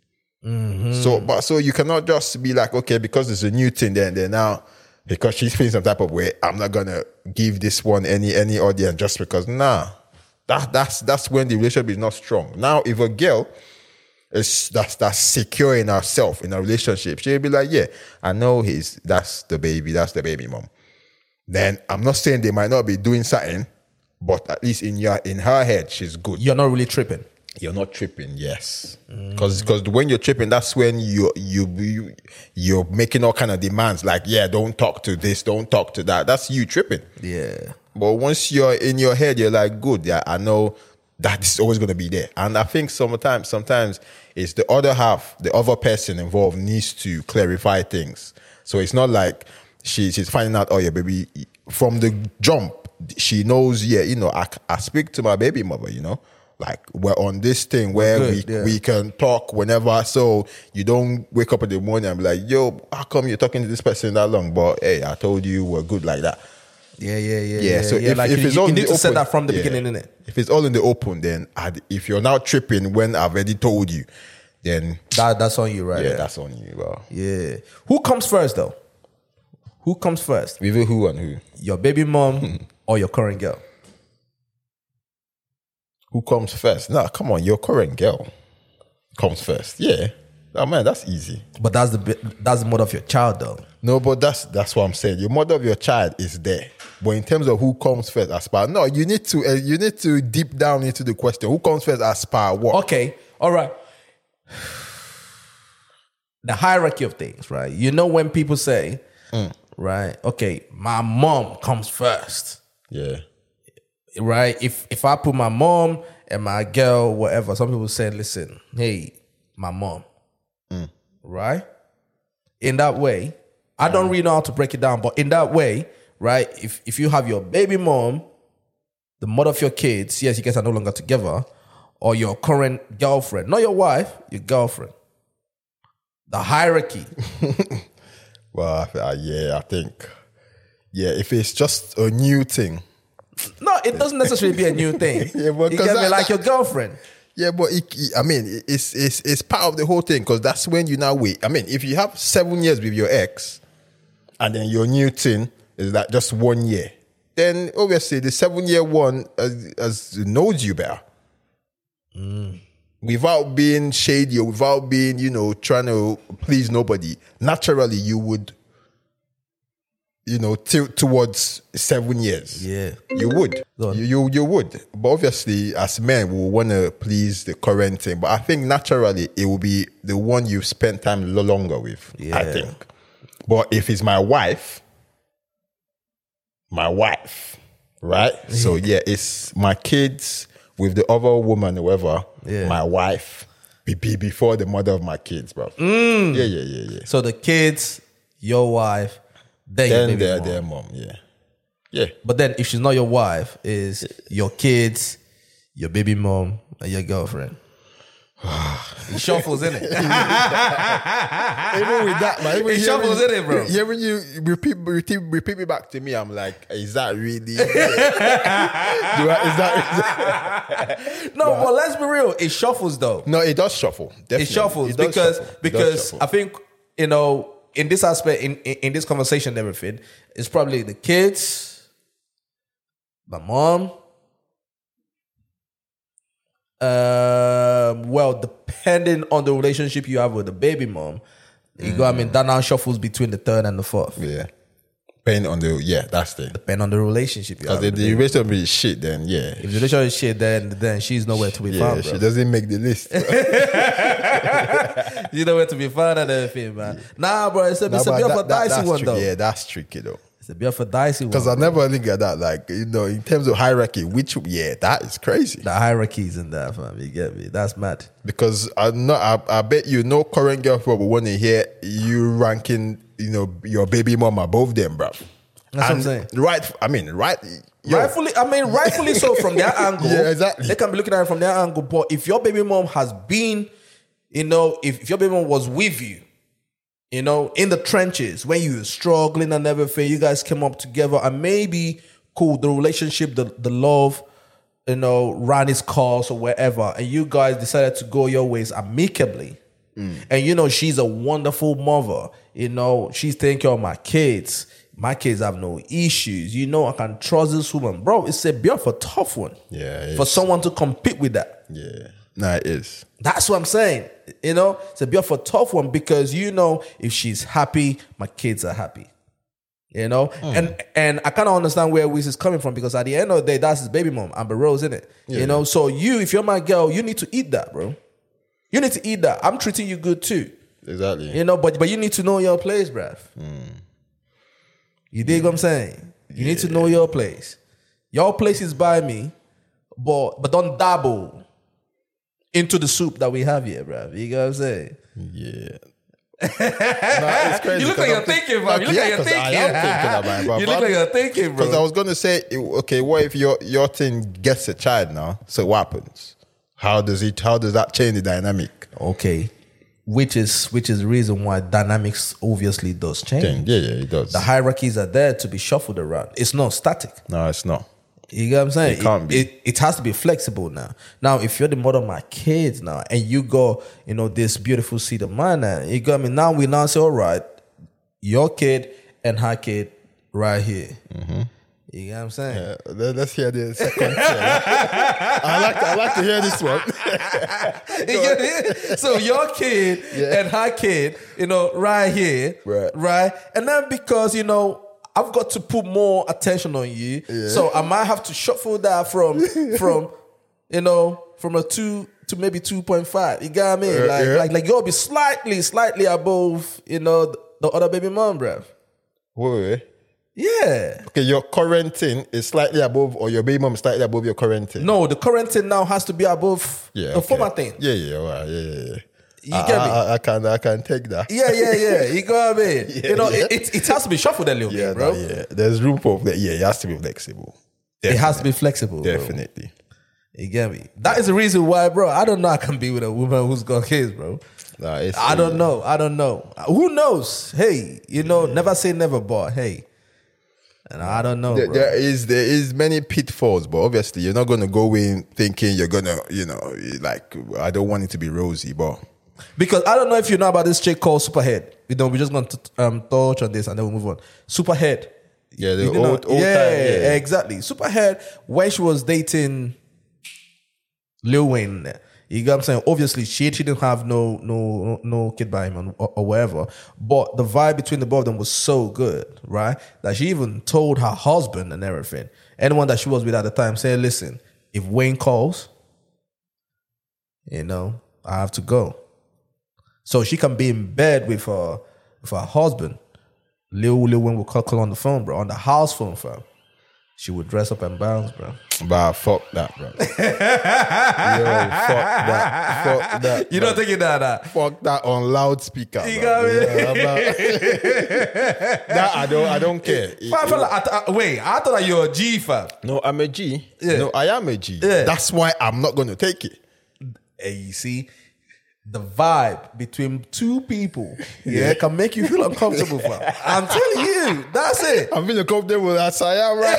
So, but so you cannot just be like, okay, because it's a new thing, then then now because she's feeling some type of way, I'm not gonna give this one any any audience just because. Nah, that that's that's when the relationship is not strong. Now, if a girl is that's that's secure in herself in a relationship, she'll be like, yeah, I know he's that's the baby, that's the baby mom. Then I'm not saying they might not be doing something, but at least in your in her head, she's good. You're not really tripping. you're not tripping, yes. Because because when you're tripping, that's when you you you you're making all kind of demands. Like, yeah, don't talk to this, don't talk to that. That's you tripping. Yeah. But once you're in your head, you're like, good, yeah, I know that is always gonna be there. And I think sometimes sometimes it's the other half, the other person involved needs to clarify things. So it's not like she she's finding out, oh yeah, baby, from the jump, she knows, yeah, you know, I, I speak to my baby mother, you know. Like, we're on this thing where Good, we yeah. we can talk whenever, so you don't wake up in the morning and be like, yo, how come you're talking to this person that long? But hey, I told you we're good like that. Yeah, yeah, yeah. Yeah, so yeah. if, like if you, it's you all in need the to set open- that from the yeah. beginning, innit? If it's all in the open, then I'd, if you're now tripping when I've already told you, then That, that's on you, right? yeah, there. that's on you, bro. Yeah. Who comes first, though? Who comes first? With who and who? Your baby mom or your current girl? Who comes first? Nah, come on, your current girl comes first. Yeah. Oh man, that's easy. But that's the bit- that's the mother of your child, though. No, but that's that's what I'm saying. Your mother of your child is there, but in terms of who comes first, as per no, you need to uh, you need to deep down into the question. Who comes first, as per what? Okay, all right. The hierarchy of things, right? You know when people say, right? Okay, my mom comes first, Yeah, right? If if I put my mom and my girl, whatever, some people say, listen, hey, my mom, right? In that way, I don't really know how to break it down, but in that way, right? If if you have your baby mom, the mother of your kids, yes, you guys are no longer together, or your current girlfriend, not your wife, your girlfriend. The hierarchy. well, I, th- uh, yeah, I think, yeah, if it's just a new thing, No, it doesn't necessarily be a new thing. Yeah, but you 'cause get me, that- like that- your girlfriend. yeah, but it, it- I mean, it- it's it's it's part of the whole thing because that's when you now wait. I mean, if you have seven years with your ex, and then your new thing is like just one year, then obviously the seven year one has, has knows you better. Without being shady or without being, you know, trying to please nobody, naturally you would, you know, tilt towards seven years. Yeah. You would. Go on. You, you you would. But obviously, as men, we want to please the current thing. But I think naturally, it will be the one you've spent time lo- longer with, I Yeah. think. But if it's my wife, my wife, right? So, yeah, it's my kids with the other woman, whoever, Yeah. my wife, be, be before the mother of my kids, bro. Yeah, yeah, yeah, yeah. So the kids, your wife, then, your Then baby they're mom. their mom, yeah. Yeah. But then if she's not your wife, is your kids, your baby mom, and your girlfriend. It shuffles, in it. Even with that, man, even It hearing- shuffles, innit, bro? Yeah, when you repeat, repeat, repeat it back to me, I'm like, is that really? Do I, is that, is that? No, but let's be real. It shuffles though. No, it does shuffle. Definitely. It shuffles It does because shuffle. It does because shuffle. I think, you know, in this aspect, in, in in this conversation, and everything, it's probably the kids, my mom. Um, well, depending on the relationship you have with the baby mom, you go. I mean, that now shuffles between the third and the fourth, yeah, depending on the yeah, that's the depending on the relationship you have. because if with the the baby. relationship is shit, then yeah, If the relationship is shit, then then she's nowhere to be yeah, found. she Bro. doesn't make the list. She's nowhere to be found and everything, man. Nah, bro, it's a, it's a Nah, bit but of a that- that- dicey that's one tricky. though. Yeah, that's tricky though. It's a bit of a dicey one. Because I never look at that. Like, you know, in terms of hierarchy, which yeah, that is crazy. The hierarchies in that, fam. You get me? That's mad. Because I know I, I bet you no current girlfriend will want to hear you ranking, you know, your baby mom above them, bro. That's what I'm And saying. Right, I mean, right. yo, Rightfully, I mean, rightfully so from their angle. Yeah, exactly. They can be looking at it from their angle. But if your baby mom has been, you know, if, if your baby mom was with you, you know, in the trenches when you were struggling and everything, you guys came up together and maybe, cool, the relationship, the, the love, you know, ran its course or wherever, and you guys decided to go your ways amicably. And, you know, she's a wonderful mother. You know, she's taking care of my kids. My kids have no issues. You know, I can trust this woman. Bro, it's a bit of a tough one. Yeah, it For is. someone to compete with that. Yeah. Nah, it is. That's what I'm saying. You know, it's a bit of a tough one because, you know, if she's happy, my kids are happy. You know, Mm. and and I kind of understand where Wiz is coming from because at the end of the day, that's his baby mom, Amber Rose, isn't it? Yeah. You know, so you, if you're my girl, you need to eat that, bro. You need to eat that. I'm treating you good too. Exactly. You know, but but you need to know your place, bruv. You dig what I'm saying? You need to know your place. Your place is by me, but but don't dabble into the soup that we have here, bruv. You know what I'm saying? Yeah. No, it's crazy. You look like 'cause you're I'm think- thinking, bro. You look yeah, like you're 'cause thinking. I am thinking about it, bro. You look like you're thinking, bro. Because I was gonna say, okay, what if your your thing gets a child now? So what happens? How does it? How does that change the dynamic? Okay, which is which is the reason why dynamics obviously does change. Change. Yeah, yeah, it does. The hierarchies are there to be shuffled around. It's not static. No, it's not. You get what I'm saying? It can't be. It, it has to be flexible now. Now, if you're the mother of my kids now, and you go, you know, this beautiful seed of mine now, you got me. Now we now say, all right, your kid and her kid right here. You get what I'm saying? Uh, let- let's hear the second. I like. To, I like to hear this one. You get it? So your kid Yeah. and her kid, you know, right here, Right. right, and then because you know I've got to put more attention on you, so I might have to shuffle that from from you know from a two to maybe two point five. You got what I mean? Uh, Like yeah. like like you'll be slightly slightly above you know the, the other baby mom, bruv. Wait, wait, wait. Yeah. Okay, your current thing is slightly above, or your baby mom is slightly above your current thing. No, the current thing now has to be above Yeah, the okay. former thing. Yeah, yeah, all right, yeah, yeah, yeah. You I, get me? I, I, I can, I can take that. Yeah, yeah, yeah. You got what I mean? Yeah, you know, yeah. it, it it has to be shuffled a little Yeah, bit, bro. no, yeah. There's room for fle- yeah. It has to be flexible. It has to be flexible, bro. Definitely. You get me? That is the reason why, bro. I don't know. I can be with a woman who's got kids, bro. Nah, it's, I don't know. I don't know. Who knows? Hey, you know, never say never, but hey, and I don't know, There, bro. there is there is many pitfalls, but obviously you're not gonna go in thinking you're gonna, you know, like I don't want it to be rosy, but Because I don't know if you know about this chick called Superhead. You know, we're just going to um, touch on this and then we'll move on. Superhead. yeah, the You know, old, old yeah, time, yeah. exactly. Superhead, when she was dating Lil Wayne, you got what I'm saying? Obviously, she, she didn't have no no no kid by him or, or whatever. But the vibe between the both of them was so good, right? That she even told her husband and everything, anyone that she was with at the time, saying, listen, if Wayne calls, you know, I have to go. So she can be in bed with her, with her husband. Lil Lil Wayne will call, call on the phone, bro, on the house phone, fam. She would dress up and bounce, bro. But fuck that, bro. Yo, fuck that. Fuck that. You bro. don't think it that, that. Fuck that on loudspeaker. You bro. got me? Yeah, I'm not- that I don't I don't care. Fam, fam, I th- I- wait, I thought that you're a G, fam. No, I'm a G. Yeah. No, I am a G. Yeah. That's why I'm not gonna take it. Hey, you see, the vibe between two people, yeah, can make you feel uncomfortable, fam. I'm telling you, that's it. I'm feeling comfortable as I am right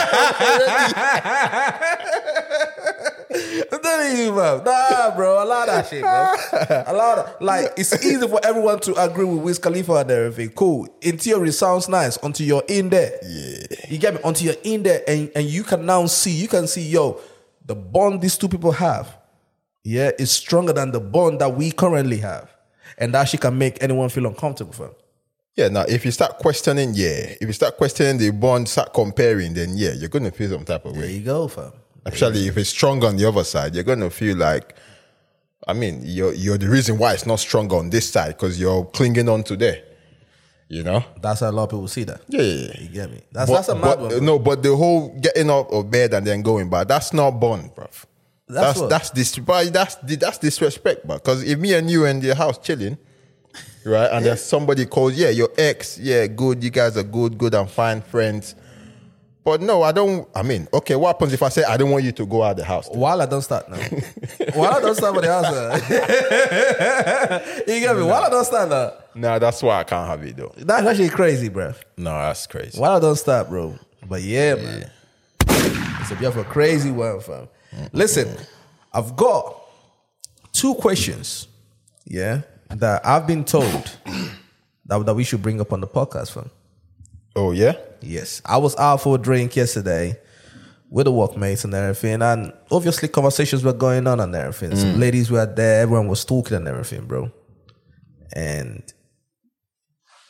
I'm telling you, fam. Nah, bro, allow that shit, bro. Allow that. Like, it's easy for everyone to agree with Wiz Khalifa and everything. Cool. In theory, sounds nice until you're in there. Yeah. You get me? Until you're in there and, and you can now see, you can see, yo, the bond these two people have, yeah, is stronger than the bond that we currently have. And that shit can make anyone feel uncomfortable, fam. Yeah, now if you start questioning, yeah, if you start questioning the bond, start comparing, then yeah, you're gonna feel some type of There way. you go, fam. Actually, if it's strong on the other side, you're gonna feel like, I mean, you're you're the reason why it's not strong on this side because you're clinging on to there. You know? That's how a lot of people see that. Yeah, yeah, yeah. You get me? That's But- that's a mad but- one. bro. No, but the whole getting up of bed and then going back, that's not bond, bruv. That's That's what? that's dis- but that's that's disrespect, but because if me and you in the house chilling, right, and then somebody calls, yeah, your ex, yeah, good, you guys are good, good and fine friends. But no, I don't. I mean, okay, what happens if I say I don't want you to go out of the house? While I don't start now. While I don't start with the answer. You get me? While I don't start now. Nah, that's why I can't have it though. That's actually crazy, bro. No, that's crazy. While I don't start, bro. But yeah, man. It's a bit of a crazy one, fam. Listen, I've got two questions, yeah, that I've been told that, that we should bring up on the podcast, fam. Oh yeah. Yes. I was out for a drink yesterday with the workmates and everything, and obviously conversations were going on and everything. Some ladies were there, everyone was talking and everything, bro. And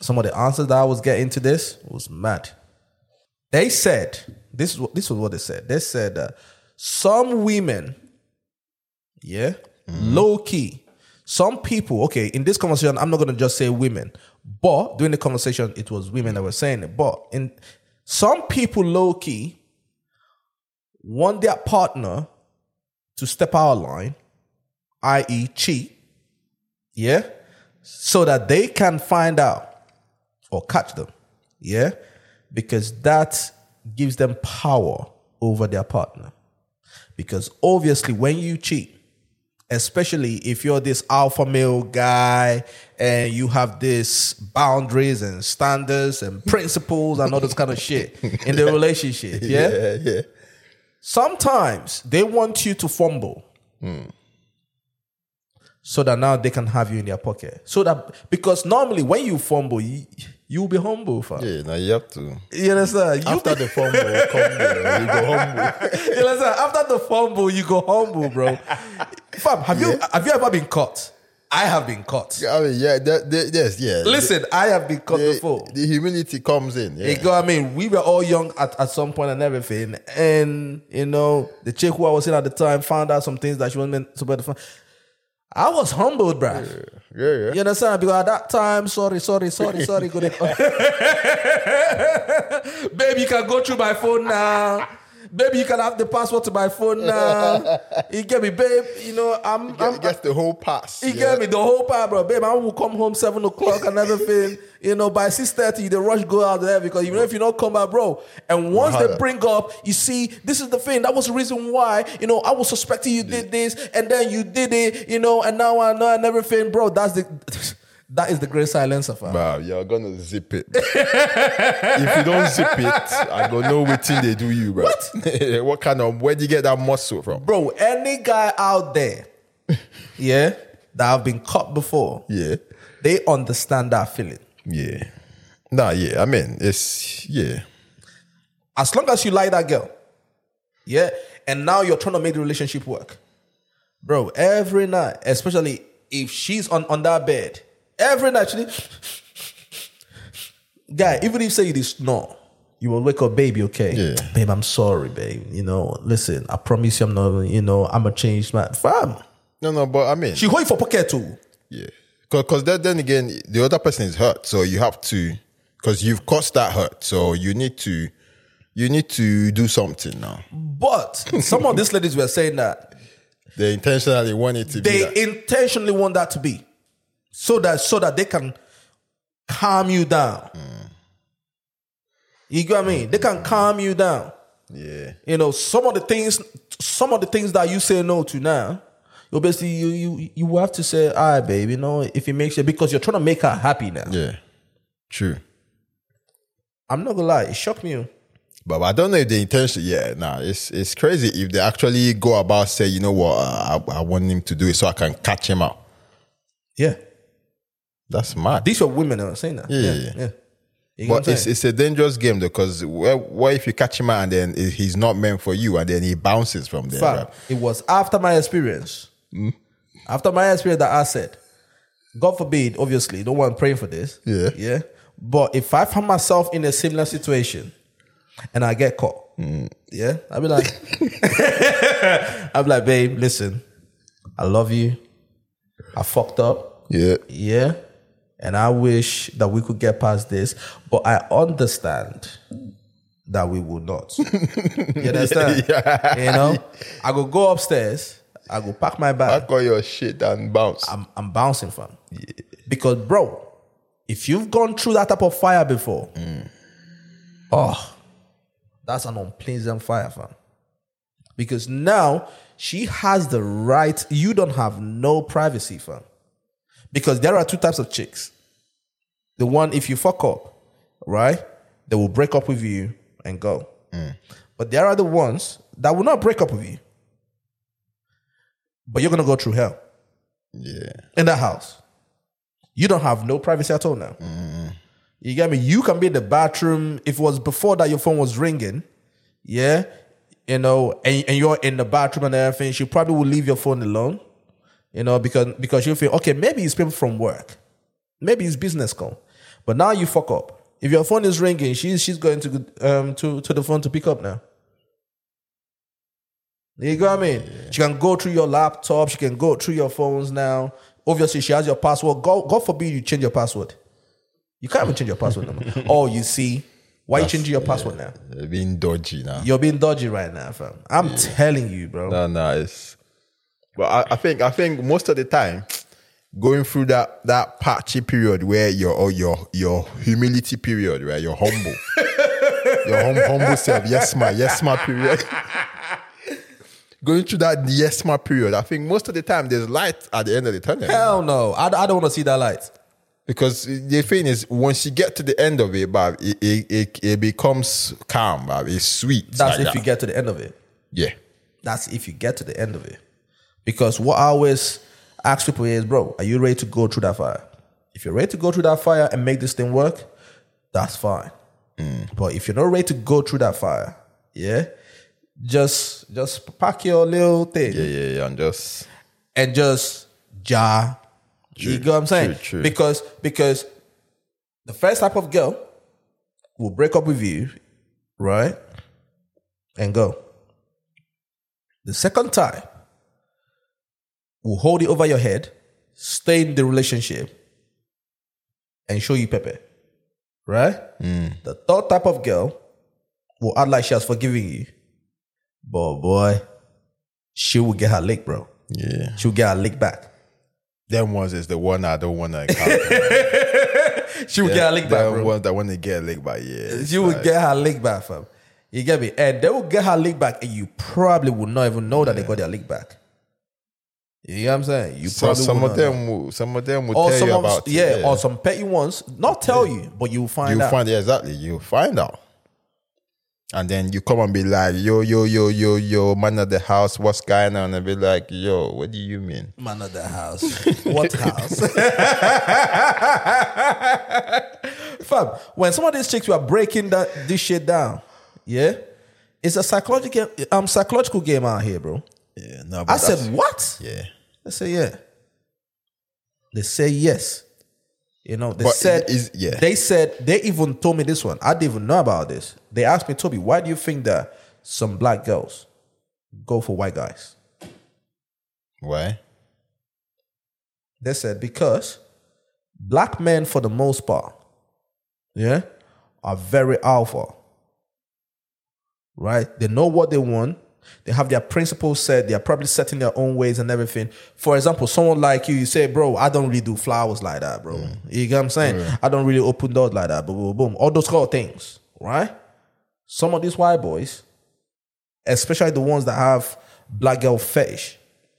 some of the answers that I was getting to this was mad. They said, this is what this was what they said. They said uh, some women, yeah, mm. low key, some people, okay, in this conversation, I'm not gonna just say women, but during the conversation, it was women that were saying it. But in some people low key want their partner to step out of line, that is cheat, yeah, so that they can find out or catch them, yeah, because that gives them power over their partner. Because obviously when you cheat, especially if you're this alpha male guy and you have this boundaries and standards and principles and all this kind of shit in the relationship, yeah? Yeah, yeah. Sometimes they want you to fumble. Hmm. So that now they can have you in their pocket. So that, because normally when you fumble, you, you'll be humble, fam. Yeah, now you have to. You understand? You After the fumble, come there, you go humble. You understand? After the fumble, you go humble, bro. Fam, have yeah. you have you ever been caught? I have been caught. I mean, yeah, that, that, yes, yeah. Listen, the, I have been caught the, before. The humility comes in. Yeah. You go, I mean, we were all young at, at some point and everything. And, you know, the chick who I was in at the time found out some things that she wasn't meant to be. I was humbled, bruh. Yeah, yeah, yeah. You understand? Because at that time, sorry, sorry, sorry, sorry. Good. Baby, you can go through my phone now. Baby, you can have the password to my phone now. You get me, babe. You know, I'm. You get, I'm you get the whole pass. You yeah. get me, the whole part, bro. Babe, I will come home seven o'clock and everything. You know, by six thirty, the rush go out there because even if you don't come back, bro. And once they bring up, you see, this is the thing. That was the reason why, you know, I was suspecting you did this, and then you did it, you know, and now I know and everything, bro. That's the. That is the great silencer, fam. Wow, you're gonna zip it. If you don't zip it, I don't know what thing they do you, bro. What? What kind of, where do you get that muscle from? Bro, any guy out there, yeah, that have been caught before, yeah, they understand that feeling. Yeah. Nah, yeah, I mean, it's, yeah. As long as you like that girl, yeah, and now you're trying to make the relationship work. Bro, every night, especially if she's on, on that bed, every night, she guy, even if say you this snore, you will wake up, baby, okay? Yeah. Babe, I'm sorry, babe. You know, listen, I promise you I'm not, you know, I'm a changed man. Fam. No, no, but I mean. She hold you for pocket too. Yeah. Because then, then again, the other person is hurt. So you have to, because you've caused that hurt. So you need to, you need to do something now. But some of these ladies were saying that. They intentionally want it to they be They intentionally want that to be. So that so that they can calm you down. Mm. You get what I mean? They can calm you down. Yeah. You know, some of the things, some of the things that you say no to now, you basically you you you have to say, all right, babe, you know, if it makes you, because you're trying to make her happy now. Yeah. True. I'm not gonna lie, it shocked me. But, but I don't know if the intention, yeah, nah, it's it's crazy if they actually go about say, you know what, uh, I, I want him to do it so I can catch him out. Yeah. That's mad. These are women that are saying that. Yeah, yeah. yeah. yeah. You But it's it's a dangerous game though, because what, what if you catch him out and then he's not meant for you and then he bounces from there? Fact, right? It was after my experience. Mm. After my experience that I said, God forbid, obviously, no one praying for this. Yeah. Yeah. But if I find myself in a similar situation and I get caught, mm. yeah, I'll be like, I'll be like, babe, listen, I love you. I fucked up. Yeah. Yeah. And I wish that we could get past this, but I understand that we will not. You understand? Yeah. You know, I go go upstairs, I go pack my bag. Pack all your shit and bounce. I'm, I'm bouncing, fam. Yeah. Because, bro, if you've gone through that type of fire before, mm. oh, that's an unpleasant fire, fam. Because now she has the right, you don't have no privacy, fam. Because there are two types of chicks. The one, if you fuck up, right, they will break up with you and go. Mm. But there are the ones that will not break up with you. But you're going to go through hell. Yeah. In that house. You don't have no privacy at all now. Mm. You get me? You can be in the bathroom. If it was before that your phone was ringing, yeah, you know, and, and you're in the bathroom and everything, she probably will leave your phone alone. You know, because because you feel, okay, maybe it's people from work. Maybe it's business call. But now you fuck up. If your phone is ringing, she's she's going to um to, to the phone to pick up now. You know what I mean? Yeah. She can go through your laptop. She can go through your phones now. Obviously, she has your password. God, God forbid you change your password. You can't even change your password now. Oh, you see, why That's, you changing your password yeah, now? You're being dodgy now. You're being dodgy right now, fam. I'm yeah. telling you, bro. No, no, it's. But I, I think I think most of the time, going through that that patchy period where your or your your humility period, where you're humble, your hum, humble self, yes ma, yes ma period. Going through that yes ma period, I think most of the time there's light at the end of the tunnel. Hell no, I, I don't want to see that light. Because the thing is, once you get to the end of it, but it, it, it, it becomes calm, but it's sweet. That's like if that. you get to the end of it. Yeah. That's if you get to the end of it. Because what I always ask people is, bro, are you ready to go through that fire? If you're ready to go through that fire and make this thing work, that's fine. Mm. But if you're not ready to go through that fire, yeah, just just pack your little thing. Yeah, yeah, yeah, and just and just jar. True, you know what I'm saying? True, true. Because because the first type of girl will break up with you, right? And go. The second type will hold it over your head, stay in the relationship, and show you Pepe. Right? Mm. The third type of girl will act like she has forgiven you. But boy, she will get her lick, bro. Yeah. She'll get her lick back. Them ones is the one I don't want to encounter. She will yeah, get her lick back, bro. Them ones that want to get a lick back, yeah. She will like, get her lick back, fam. You get me? And they will get her lick back and you probably will not even know that yeah. they got their lick back. You know what I'm saying? You so probably some will of them know. will, some of them will or tell some you of, about yeah, it. Yeah, or some petty ones. Not tell yeah. you, but you'll find you'll out. Find, yeah, exactly. You'll find out. And then you come and be like, yo, yo, yo, yo, yo, man of the house, what's going on? And be like, yo, what do you mean? Man of the house. What house? Fam, when some of these chicks were breaking that this shit down, yeah, it's a psychological um psychological game out here, bro. Yeah, no. I said, what? Yeah. They say yeah. They say yes. You know, they but said, is, yeah. they said, they even told me this one. I didn't even know about this. They asked me, Toby, why do you think that some black girls go for white guys? Why? They said, because black men, for the most part, yeah, are very alpha. Right? They know what they want. They have their principles set. They are probably setting their own ways and everything. For example, someone like you, you say, bro, I don't really do flowers like that, bro. Mm. You get what I'm saying? Mm. I don't really open doors like that. Boom, boom, boom. All those kind of things, right? Some of these white boys, especially the ones that have black girl fetish.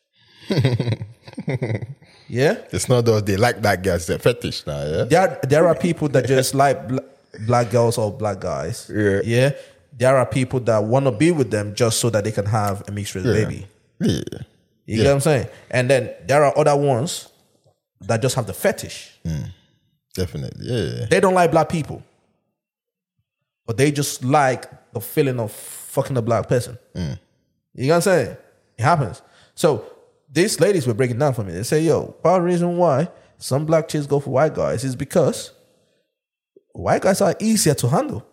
Yeah? It's not those they like black girls, they're fetish now, yeah? There, there are people that just like bl- black girls or black guys. Yeah. Yeah? There are people that want to be with them just so that they can have a mixed race yeah. baby. Yeah. You yeah. get what I'm saying? And then there are other ones that just have the fetish. Mm. Definitely, yeah. They don't like black people. But they just like the feeling of fucking a black person. Mm. You know what I'm saying? It happens. So these ladies were breaking down for me. They say, yo, part of the reason why some black chicks go for white guys is because white guys are easier to handle.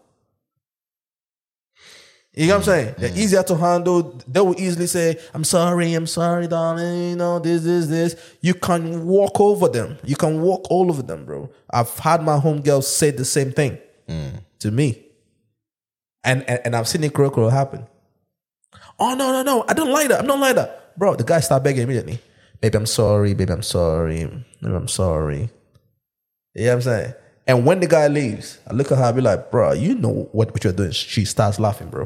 You know what I'm saying? They're easier to handle. They will easily say, I'm sorry, I'm sorry, darling, you know, this, this, this. You can walk over them. You can walk all over them, bro. I've had my homegirls say the same thing mm. to me. And, and and I've seen it crow happen. Oh, no, no, no. I don't like that. I don't like that. Bro, the guy started begging immediately. Baby, I'm sorry. Baby, I'm sorry. Baby, I'm sorry. You know what I'm saying? And when the guy leaves, I look at her and be like, bro, you know what, what you're doing. She starts laughing, bro.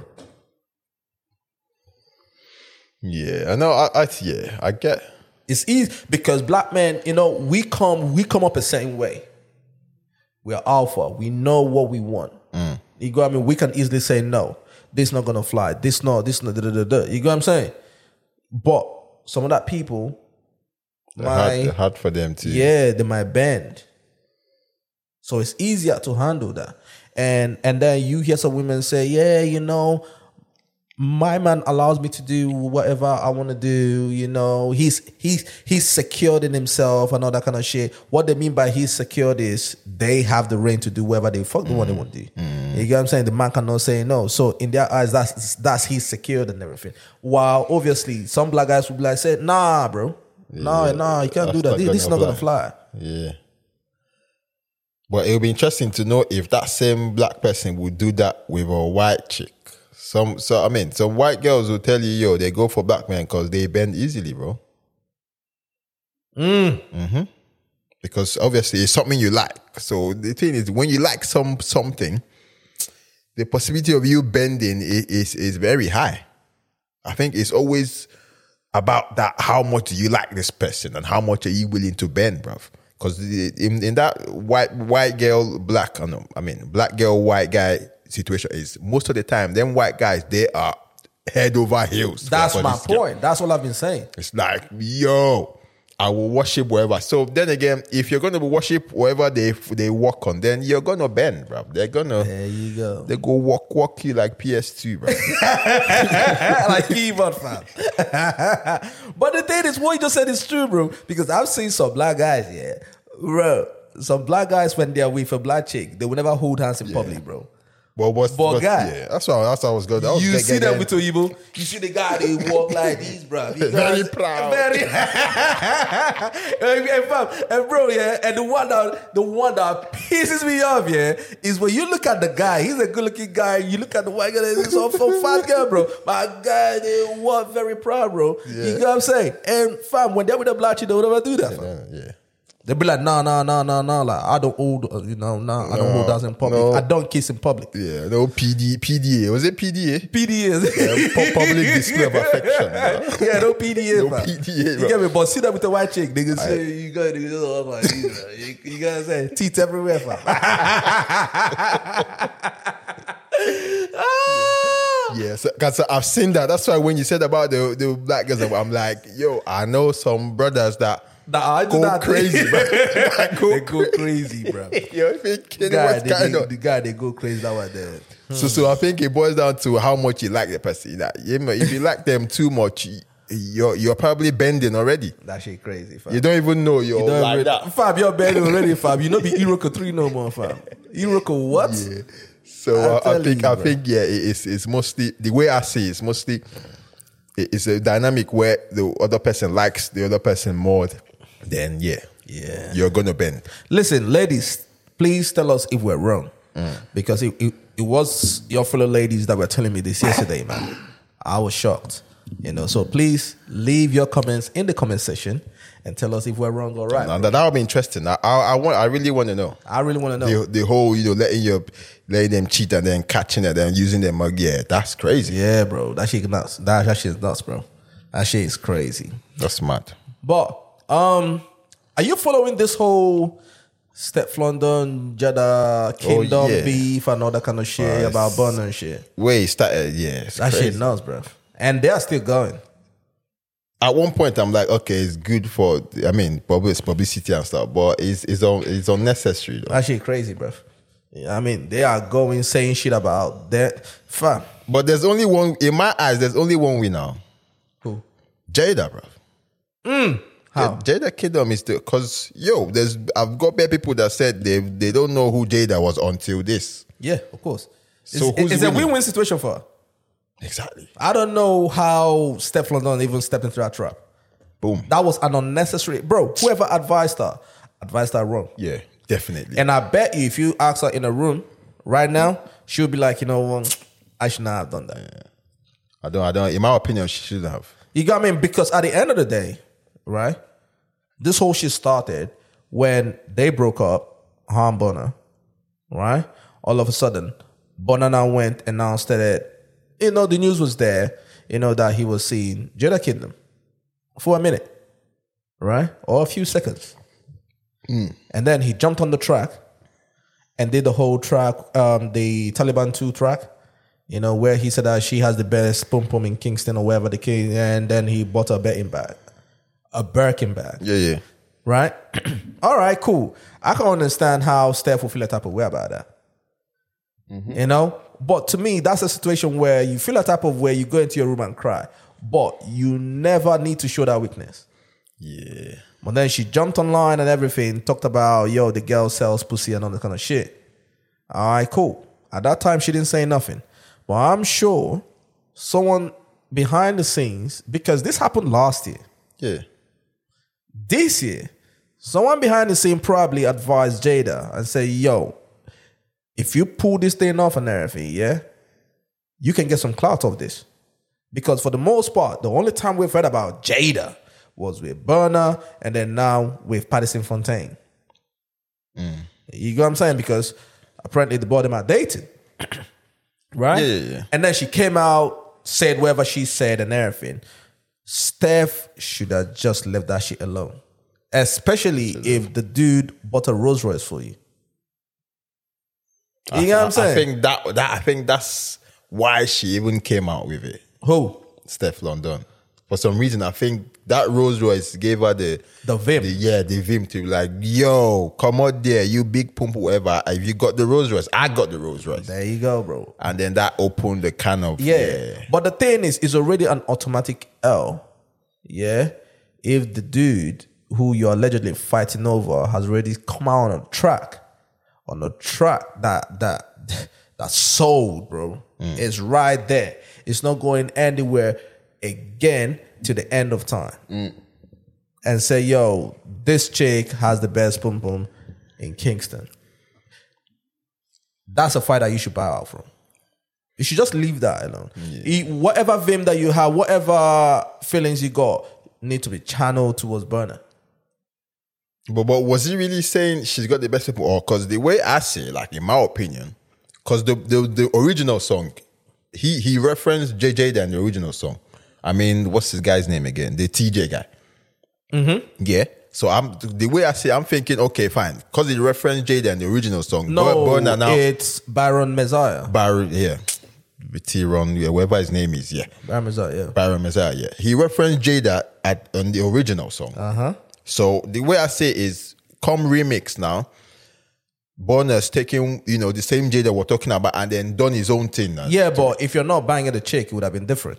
Yeah, I know. I, I yeah, I get. It's easy because black men, you know, we come we come up a certain way. We are alpha. We know what we want. Mm. You go. I mean, we can easily say no. This not gonna fly. This no. This no. Da, da, da, da. You go. What I'm saying, but some of that people, They're hard, they're hard for them to. Yeah, they might bend. So it's easier to handle that. And and then you hear some women say, yeah, you know, my man allows me to do whatever I want to do. You know, he's he's he's secured in himself and all that kind of shit. What they mean by he's secured is they have the reign to do whatever they fuck mm. what they want to do. Mm. You get what I'm saying? The man cannot say no. So in their eyes, that's that's he's secured and everything. While obviously some black guys will be like, say, nah, bro, yeah. nah, nah, you can't that's do that. This, this is not gonna fly. Yeah. But it'll be interesting to know if that same black person would do that with a white chick. Some, so I mean, some white girls will tell you, yo, they go for black men because they bend easily, bro. Mm. Mm-hmm. Because obviously it's something you like. So the thing is, when you like some something, the possibility of you bending is, is, is very high. I think it's always about that. How much do you like this person and how much are you willing to bend, bruv? Because in, in that white white girl, black, I, know, I mean, black girl, white guy situation is most of the time, them white guys, they are head over heels. That's my point. Girl. That's all I've been saying. It's like, yo, I will worship wherever. So then again, if you're going to worship wherever they they walk on, then you're going to bend, bro. They're going to, there you go. They go walk, walk you like P S two, bro. Like keyboard fam. But the thing is, what you just said is true, bro. Because I've seen some black guys, yeah, bro. Some black guys, when they're with a black chick, they will never hold hands in yeah. public, bro. Well, what's, but what's, guy, yeah, that's what that's what I was going. You get, see get, them get, with Oyibo. You see the guy they walk like this, bro. He very goes, proud, very. and, fam, and bro, yeah, and the one that the one that pisses me off, yeah, is when you look at the guy. He's a good-looking guy. You look at the white guy. He's some fat girl, bro. My guy, they walk very proud, bro. Yeah. You know what I'm saying? And fam, when they're with a black chick, they would never do that, fam. Yeah. They be like, nah, nah, nah, nah, nah. Like, I don't hold, you know, nah, I don't hold hands in public. No. I don't kiss in public. Yeah, no P D, P D A. Was it P D A? P D A. Yeah, public display of affection. Bro. Yeah, no P D A, no man. P D A, you get me? But see that with the white chick, niggas say, you got to go, like, you, know, you, you gotta say, teeth everywhere, fam. Yeah, so, cause I've seen that. That's why when you said about the, the black girls, I'm like, yo, I know some brothers that Nah, I do go that crazy, bro. go, they go crazy, bro. Yo, I think the guy, what's they, going they, on? the guy, they go crazy that one there. So, so I think it boils down to how much you like the person. That if you like them too much, you're you're probably bending already. That shit crazy, fam. You don't even know you're you don't like really, that. Fam, you're bending already, fam. You know be Iroko three no more, fam. Iroko what? Yeah. So I, I think you, I think yeah, it's it's mostly the way I see it, it's mostly it's a dynamic where the other person likes the other person more. Then yeah, yeah, you're gonna bend. Listen, ladies, please tell us if we're wrong, mm. because it, it it was your fellow ladies that were telling me this yesterday, man. I was shocked, you know. So please leave your comments in the comment section and tell us if we're wrong or right. Now, that would be interesting. I, I, I want, I really want to know. I really want to know the, the whole, you know, letting your letting them cheat and then catching it and using them. Yeah, that's crazy. Yeah, bro, that shit nuts. That, that shit is nuts, bro. That shit is crazy. That's mad. But um, are you following this whole Steph London, Jada Kingdom oh, yeah. beef and all that kind of shit oh, about Burna and shit? Where it started, yeah, that crazy. Shit nuts, bro. And they are still going. At one point, I'm like, okay, it's good for, I mean, publicity and stuff, but it's it's, un, it's unnecessary, though. That shit crazy, bro. I mean, they are going saying shit about that. Fam. But there's only one, in my eyes, there's only one winner. Who? Jada, bro. Mm. How? Yeah, Jada Kingdom is the, because, yo, there's, I've got bare people that said they they don't know who Jada was until this. Yeah, of course. So it's, who's it's a win-win situation for her. Exactly. I don't know how Steph London even stepped into that trap. Boom. That was an unnecessary... Bro, whoever advised her, advised her wrong. Yeah, definitely. And I bet you if you ask her in a room right now, she'll be like, you know, I should not have done that. Yeah. I don't, I don't... In my opinion, she shouldn't have. You got me? Because at the end of the day, right, this whole shit started when they broke up, her and Burna, right? All of a sudden, Burna now went and announced that, you know, the news was there, you know, that he was seeing Jada Kingdom for a minute, right? Or a few seconds. Mm. And then he jumped on the track and did the whole track, um, the Taliban two track, you know, where he said that she has the best pum pum in Kingston or wherever the case, and then he bought a betting bag, a Birkin bag. Yeah, yeah. Right? All right, cool. I can understand how Steph will feel a type of way about that. Mm-hmm. You know? But to me, that's a situation where you feel a type of way you go into your room and cry, but you never need to show that weakness. Yeah. But then she jumped online and everything, talked about, yo, the girl sells pussy and all that kind of shit. All right, cool. At that time, she didn't say nothing. But I'm sure someone behind the scenes, because this happened last year. Yeah. This year, someone behind the scene probably advised Jada and say, yo, if you pull this thing off and everything, yeah, you can get some clout off this. Because for the most part, the only time we've heard about Jada was with Burna and then now with Pattison Fontaine. Mm. You know what I'm saying? Because apparently the both of them are dating. Right? Yeah, yeah, yeah. And then she came out, said whatever she said and everything. Steph should have just left that shit alone. Especially if the dude bought a Rolls Royce for you. You I, know what I'm I saying? think that, that I think that's why she even came out with it. Who? Steph London. For some reason, I think that Rolls Royce gave her the The vim. the, yeah, the vim to be like, yo, come out there, you big pump, whatever. If you got the Rolls Royce, I got the Rolls Royce. There you go, bro. And then that opened the can of Yeah. yeah. But the thing is, it's already an automatic L. Yeah. If the dude who you're allegedly fighting over has already come out on a track, on a track that that that's sold, bro. Mm. It's right there. It's not going anywhere again to the end of time. Mm. And say, yo, this chick has the best pum pum in Kingston. That's a fight that you should buy out from. You should just leave that alone. Yeah. You- whatever vim that you have, whatever feelings you got, need to be channeled towards Burna. But but was he really saying she's got the best people? Or because the way I see it, like in my opinion, because the, the the original song, he he referenced J J in the original song. I mean, what's this guy's name again? The T J guy. Mm-hmm. Yeah. So I'm the way I see, I'm thinking, okay, fine, because he referenced Jada in the original song. No, Burna now, it's Baron Messiah. Barry, yeah, T-Ron, yeah, whatever his name is, yeah, Baron Messiah, yeah. Byron Messiah, yeah. He referenced Jada at on the original song. Uh-huh. So the way I say it is, come remix now, Burna's taking, you know, the same Jada we're talking about and then done his own thing. Now. Yeah, but if you're not banging the chick, it would have been different.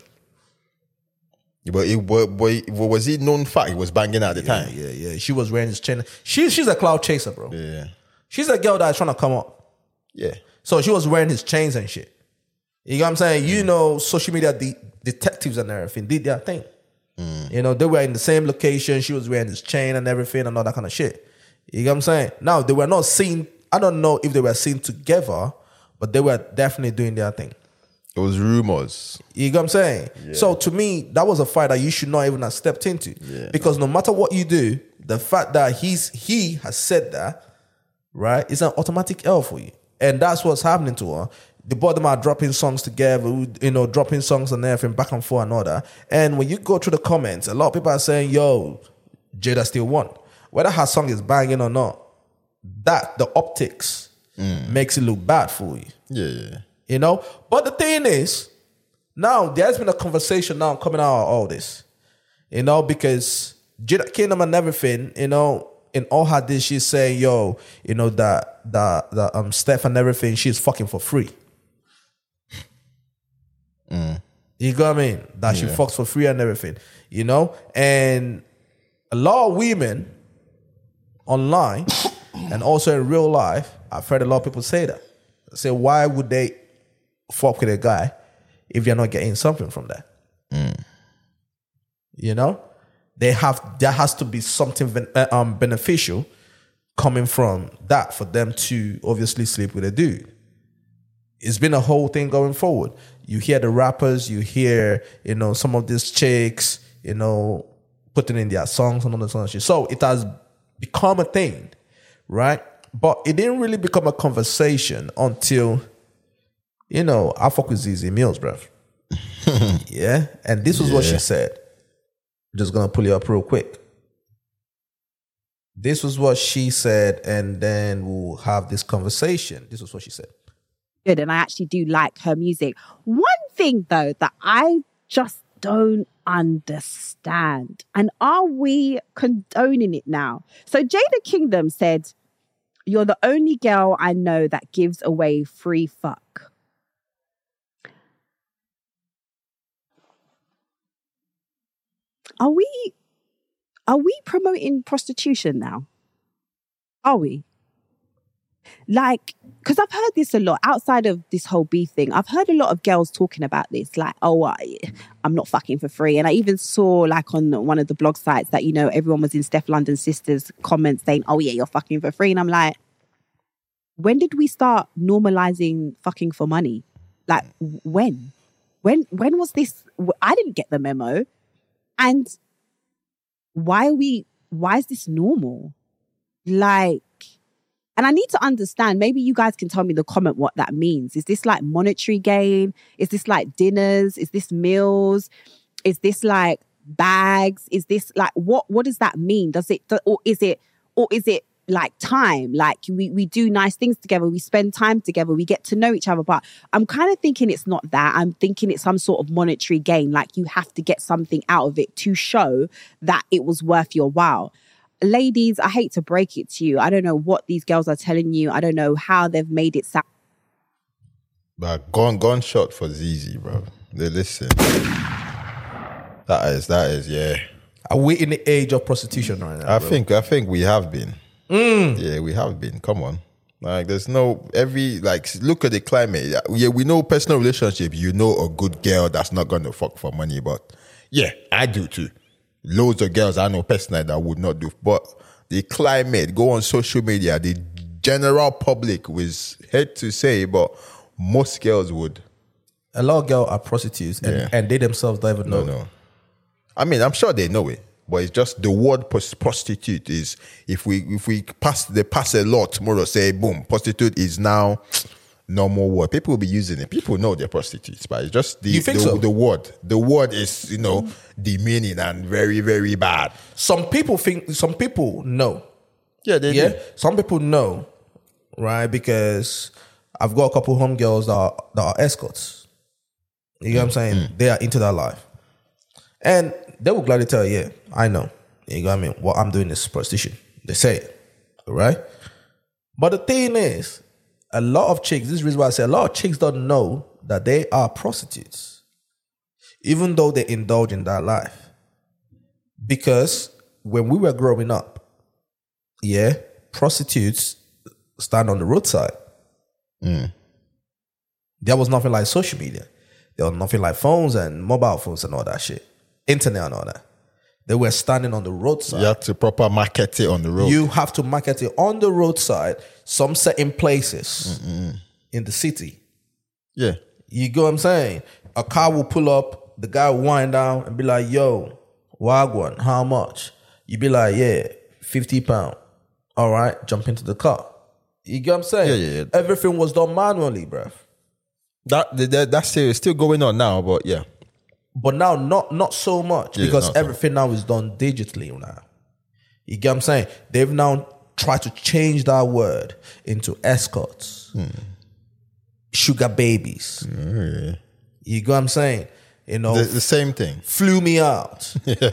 But, it, but, but was it known fact? It was banging at the Yeah, time. yeah, yeah. She was wearing his chain. She, she's a cloud chaser, bro. Yeah. She's a girl that's trying to come up. Yeah. So she was wearing his chains and shit. You know what I'm saying? You know, social media de- detectives and everything did their thing. Mm. You know, they were in the same location. She was wearing his chain and everything and all that kind of shit. You know what I'm saying? Now, they were not seen. I don't know if they were seen together, but they were definitely doing their thing. It was rumors. You know what I'm saying? So to me, that was a fight that you should not even have stepped into. Yeah. Because no matter what you do, the fact that he's he has said that, right, is an automatic L for you. And that's what's happening to her. The both of them are dropping songs together, you know, dropping songs and everything back and forth and all that. And when you go through the comments, a lot of people are saying, yo, Jada still won. Whether her song is banging or not, that, the optics, makes it look bad for you. Yeah, yeah. You know? But the thing is, now there's been a conversation now coming out of all this. You know, because Jada Kingdom and everything, you know, in all her this, she's saying, yo, you know, that that that um Steph and everything, she's fucking for free. Mm. You know what I mean? That she fucks for free and everything. You know? And a lot of women online and also in real life, I've heard a lot of people say that. Say, why would they fuck with a guy if they're not getting something from that? Mm. You know, they have there has to be something ben, uh, um, beneficial coming from that for them to obviously sleep with a dude. It's been a whole thing going forward. You hear the rappers, you hear, you know, some of these chicks, you know, putting in their songs and all that sort of shit. So it has become a thing, right? But it didn't really become a conversation until, you know, I fuck with Z Z Mills, bruv. Yeah? And this was what she said. I'm just gonna pull you up real quick. This was what she said, and then we'll have this conversation. This was what she said. Good, and I actually do like her music. One thing, though, that I just don't understand, and are we condoning it now? So Jada Kingdom said, "You're the only girl I know that gives away free fuck." Are we are we promoting prostitution now? Are we? Like, because I've heard this a lot outside of this whole beef thing. I've heard a lot of girls talking about this, like, oh, I, I'm not fucking for free. And I even saw, like, on one of the blog sites that, you know, everyone was in Steph London Sisters comments saying, oh, yeah, you're fucking for free. And I'm like, when did we start normalizing fucking for money? Like, when? When, when was this? I didn't get the memo. And why are we, why is this normal? Like, and I need to understand, maybe you guys can tell me in the comment what that means. Is this like monetary gain? Is this like dinners? Is this meals? Is this like bags? Is this like, what, what does that mean? Does it, or is it, or is it like time? Like we, we do nice things together. We spend time together. We get to know each other. But I'm kind of thinking it's not that. I'm thinking it's some sort of monetary gain. Like you have to get something out of it to show that it was worth your while. Ladies, I hate to break it to you. I don't know what these girls are telling you. I don't know how they've made it sound. But gun gunshot for Z Z, bro. They listen. That is, that is, yeah. Are we in the age of prostitution right now? I bro? think, I think we have been. Mm. Yeah, we have been. Come on. Like, there's no, every, like, look at the climate. Yeah, we know personal relationship. You know a good girl that's not going to fuck for money, but yeah, I do too. Loads of girls I know personally that would not do. But the climate, go on social media, the general public was hate to say, but most girls would. A lot of girls are prostitutes and, Yeah. and they themselves don't even know. No, no. I mean, I'm sure they know it, but it's just the word pros- prostitute is, if we if we pass, they pass a law tomorrow, say, boom, prostitute is now normal word. People will be using it. People know they're prostitutes, but it's just the, You think the, so? the word. The word is, you know, demeaning and very, very bad. Some people think, some people know. Yeah, they Yeah, do. some people know, right? Because I've got a couple homegirls that are, that are escorts. You know what I'm saying? They are into that life. And they will gladly tell you, yeah, I know. You know what I mean? What I'm doing is prostitution. They say it, right? But the thing is, a lot of chicks, this is the reason why I say a lot of chicks don't know that they are prostitutes, even though they indulge in that life. Because when we were growing up, yeah, prostitutes stand on the roadside. Mm. There was nothing like social media. There was nothing like phones and mobile phones and all that shit. Internet and all that. They were standing on the roadside. You have to proper market it on the road. You have to market it on the roadside, some certain places Mm-mm. in the city. Yeah. You get what I'm saying? A car will pull up, the guy will wind down and be like, yo, Wagwan, how much? You be like, yeah, fifty pounds. All right, jump into the car. You get what I'm saying? Yeah, yeah, yeah. Everything was done manually, bruv. That, that that's still, still going on now, but yeah. But now, not not so much, Yeah, because not so everything now is done digitally now. You get what I'm saying? They've now tried to change that word into escorts, Hmm. sugar babies. Mm. You get what I'm saying? You know, The, the same thing. flew me out.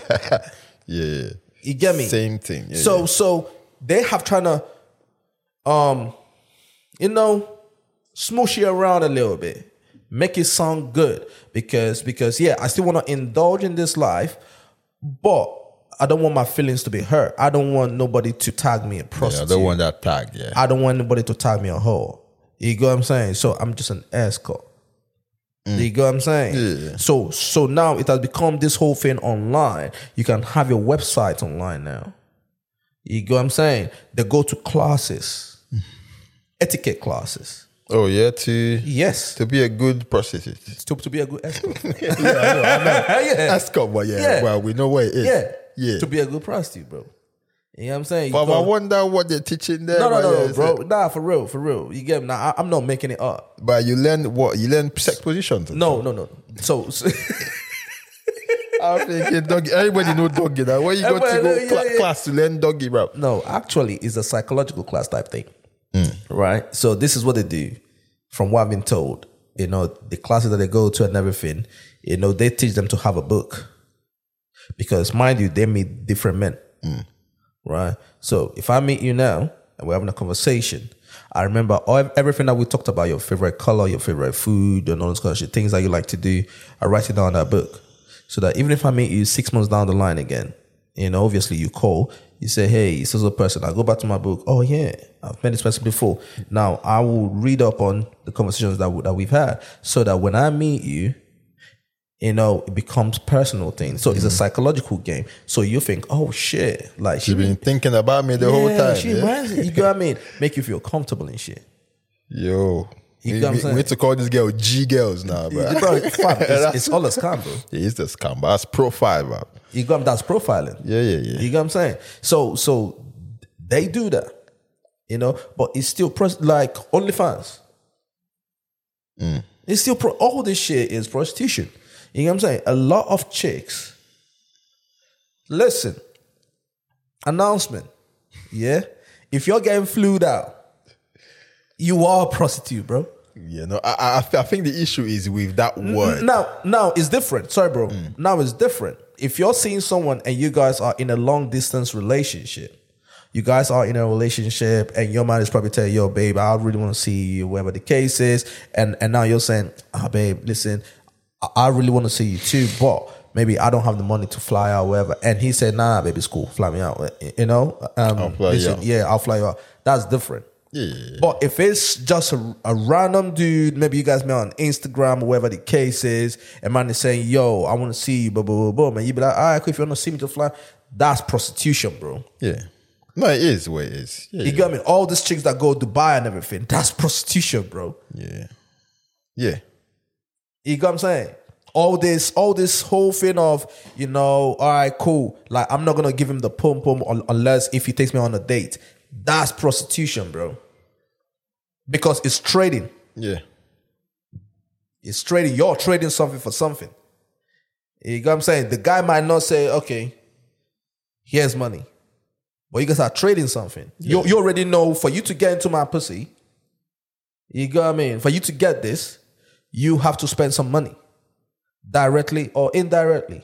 Yeah. You get me? Same thing. Yeah, so yeah. so they have trying to, um, you know, smoosh it around a little bit. Make it sound good because because yeah, I still want to indulge in this life, but I don't want my feelings to be hurt. I don't want nobody to tag me a Yeah, prostitute. I don't want that tag, yeah. I don't want anybody to tag me a whore. You get what I'm saying? So I'm just an escort. You get what I'm saying? Yeah. So so now it has become this whole thing online. You can have your website online now. You get what I'm saying? They go to classes, etiquette classes. Oh, yeah, to Yes. to be a good prostitute. To, to be a good escort. yeah, I know, I know. yeah. Escort, but yeah, Yeah. well, we know what it is. Yeah. Yeah. To be a good prostitute, bro. You know what I'm saying? You But go- I wonder what they're teaching there. no, no, but no, yeah, no, it's bro. a- Nah, for real, for real. You get me? Nah, I, I'm not making it up. But you learn what? You learn sex positions? and No, no, no. So, so I'm thinking doggy. Everybody know doggy now. Where you go to Everybody go know, yeah, cla- yeah. class to learn doggy, bro? no, actually, it's a psychological class type thing, right? So this is what they do. From what I've been told, you know, the classes that they go to and everything, you know, they teach them to have a book. Because mind you, they meet different men, right? So if I meet you now and we're having a conversation, I remember all, everything that we talked about, your favorite color, your favorite food, and all those kind of shit, things that you like to do, I write it down in that book. So that even if I meet you six months down the line again, you know, obviously you call, you say, hey, this is a person. I go back to my book. Oh yeah, I've met this person before. Now I will read up on the conversations that, that we've had, so that when I meet you, you know, it becomes personal thing. So it's a psychological game. So you think, oh shit, like She's been thinking about me the yeah, whole time. She yeah? reminds me, you know what I mean? Make you feel comfortable and shit. Yo. You we, know what I'm we, saying? we need to call this girl G girls now, bro. Yeah, bro, fam, it's, it's all a scam, bro. Yeah, it's the scam, but that's profile, bro. You got that's profiling. Yeah, yeah, yeah. You know what I'm saying? So, so they do that, you know, but it's still pros- like OnlyFans. Mm. It's still pro- all this shit is prostitution. You know what I'm saying? A lot of chicks. Listen, announcement. Yeah, if you're getting flued out, you are a prostitute, bro. Yeah, no, I, I, I think the issue is with that word. Now, now it's different. Sorry, bro. Mm. Now it's different. If you're seeing someone and you guys are in a long distance relationship, you guys are in a relationship and your man is probably telling, yo, babe, I really want to see you, whatever the case is. And, and now you're saying, ah, oh, babe, listen, I, I really want to see you too, but maybe I don't have the money to fly out, whatever. And he said, nah, baby, it's cool. Fly me out. You know? Um, I'll fly listen, you out. Yeah, I'll fly you out. That's different. Yeah, yeah, yeah. But if it's just a, a random dude, maybe you guys met on Instagram or whatever the case is, and man is saying, yo, I want to see you, blah, blah, blah, blah, and you be like, all right, cool, if you want to see me to fly, that's prostitution, bro. Yeah. No, it is what it is. Yeah, You yeah. get me? All these chicks that go to Dubai and everything, that's prostitution, bro. Yeah. Yeah. You get what I'm saying? All this, all this whole thing of, you know, all right, cool. Like, I'm not going to give him the pum pum unless if he takes me on a date. That's prostitution, bro. Because it's trading. Yeah. It's trading. You're trading something for something. You get what I'm saying? The guy might not say, okay, here's money. But you guys are trading something. Yeah. You, you already know for you to get into my pussy, you get what I mean? For you to get this, you have to spend some money. Directly or indirectly.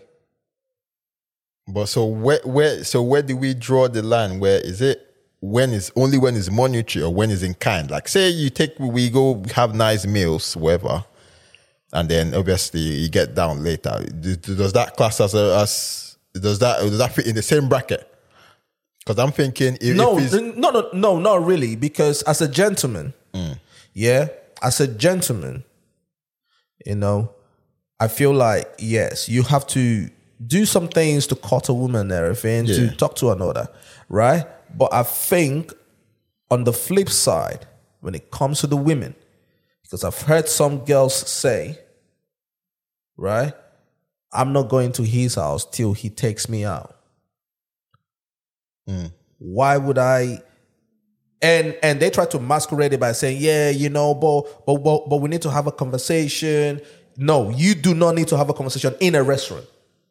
But so where where so where do we draw the line? Where is it when is only when it's monetary or when it's in kind? Like say you take we go have nice meals, whatever, and then obviously you get down later. Does that class as a as does that does that fit in the same bracket? Because I'm thinking if, no, if it's, no, no, no, not really. Because as a gentleman, mm. yeah, as a gentleman, you know, I feel like, yes, you have to do some things to cut a woman and everything, Yeah. to talk to another, right? But I think on the flip side, when it comes to the women, because I've heard some girls say, right, I'm not going to his house till he takes me out. Mm. Why would I? And and they try to masquerade it by saying, yeah, you know, but, but, but, but we need to have a conversation. No, you do not need to have a conversation in a restaurant.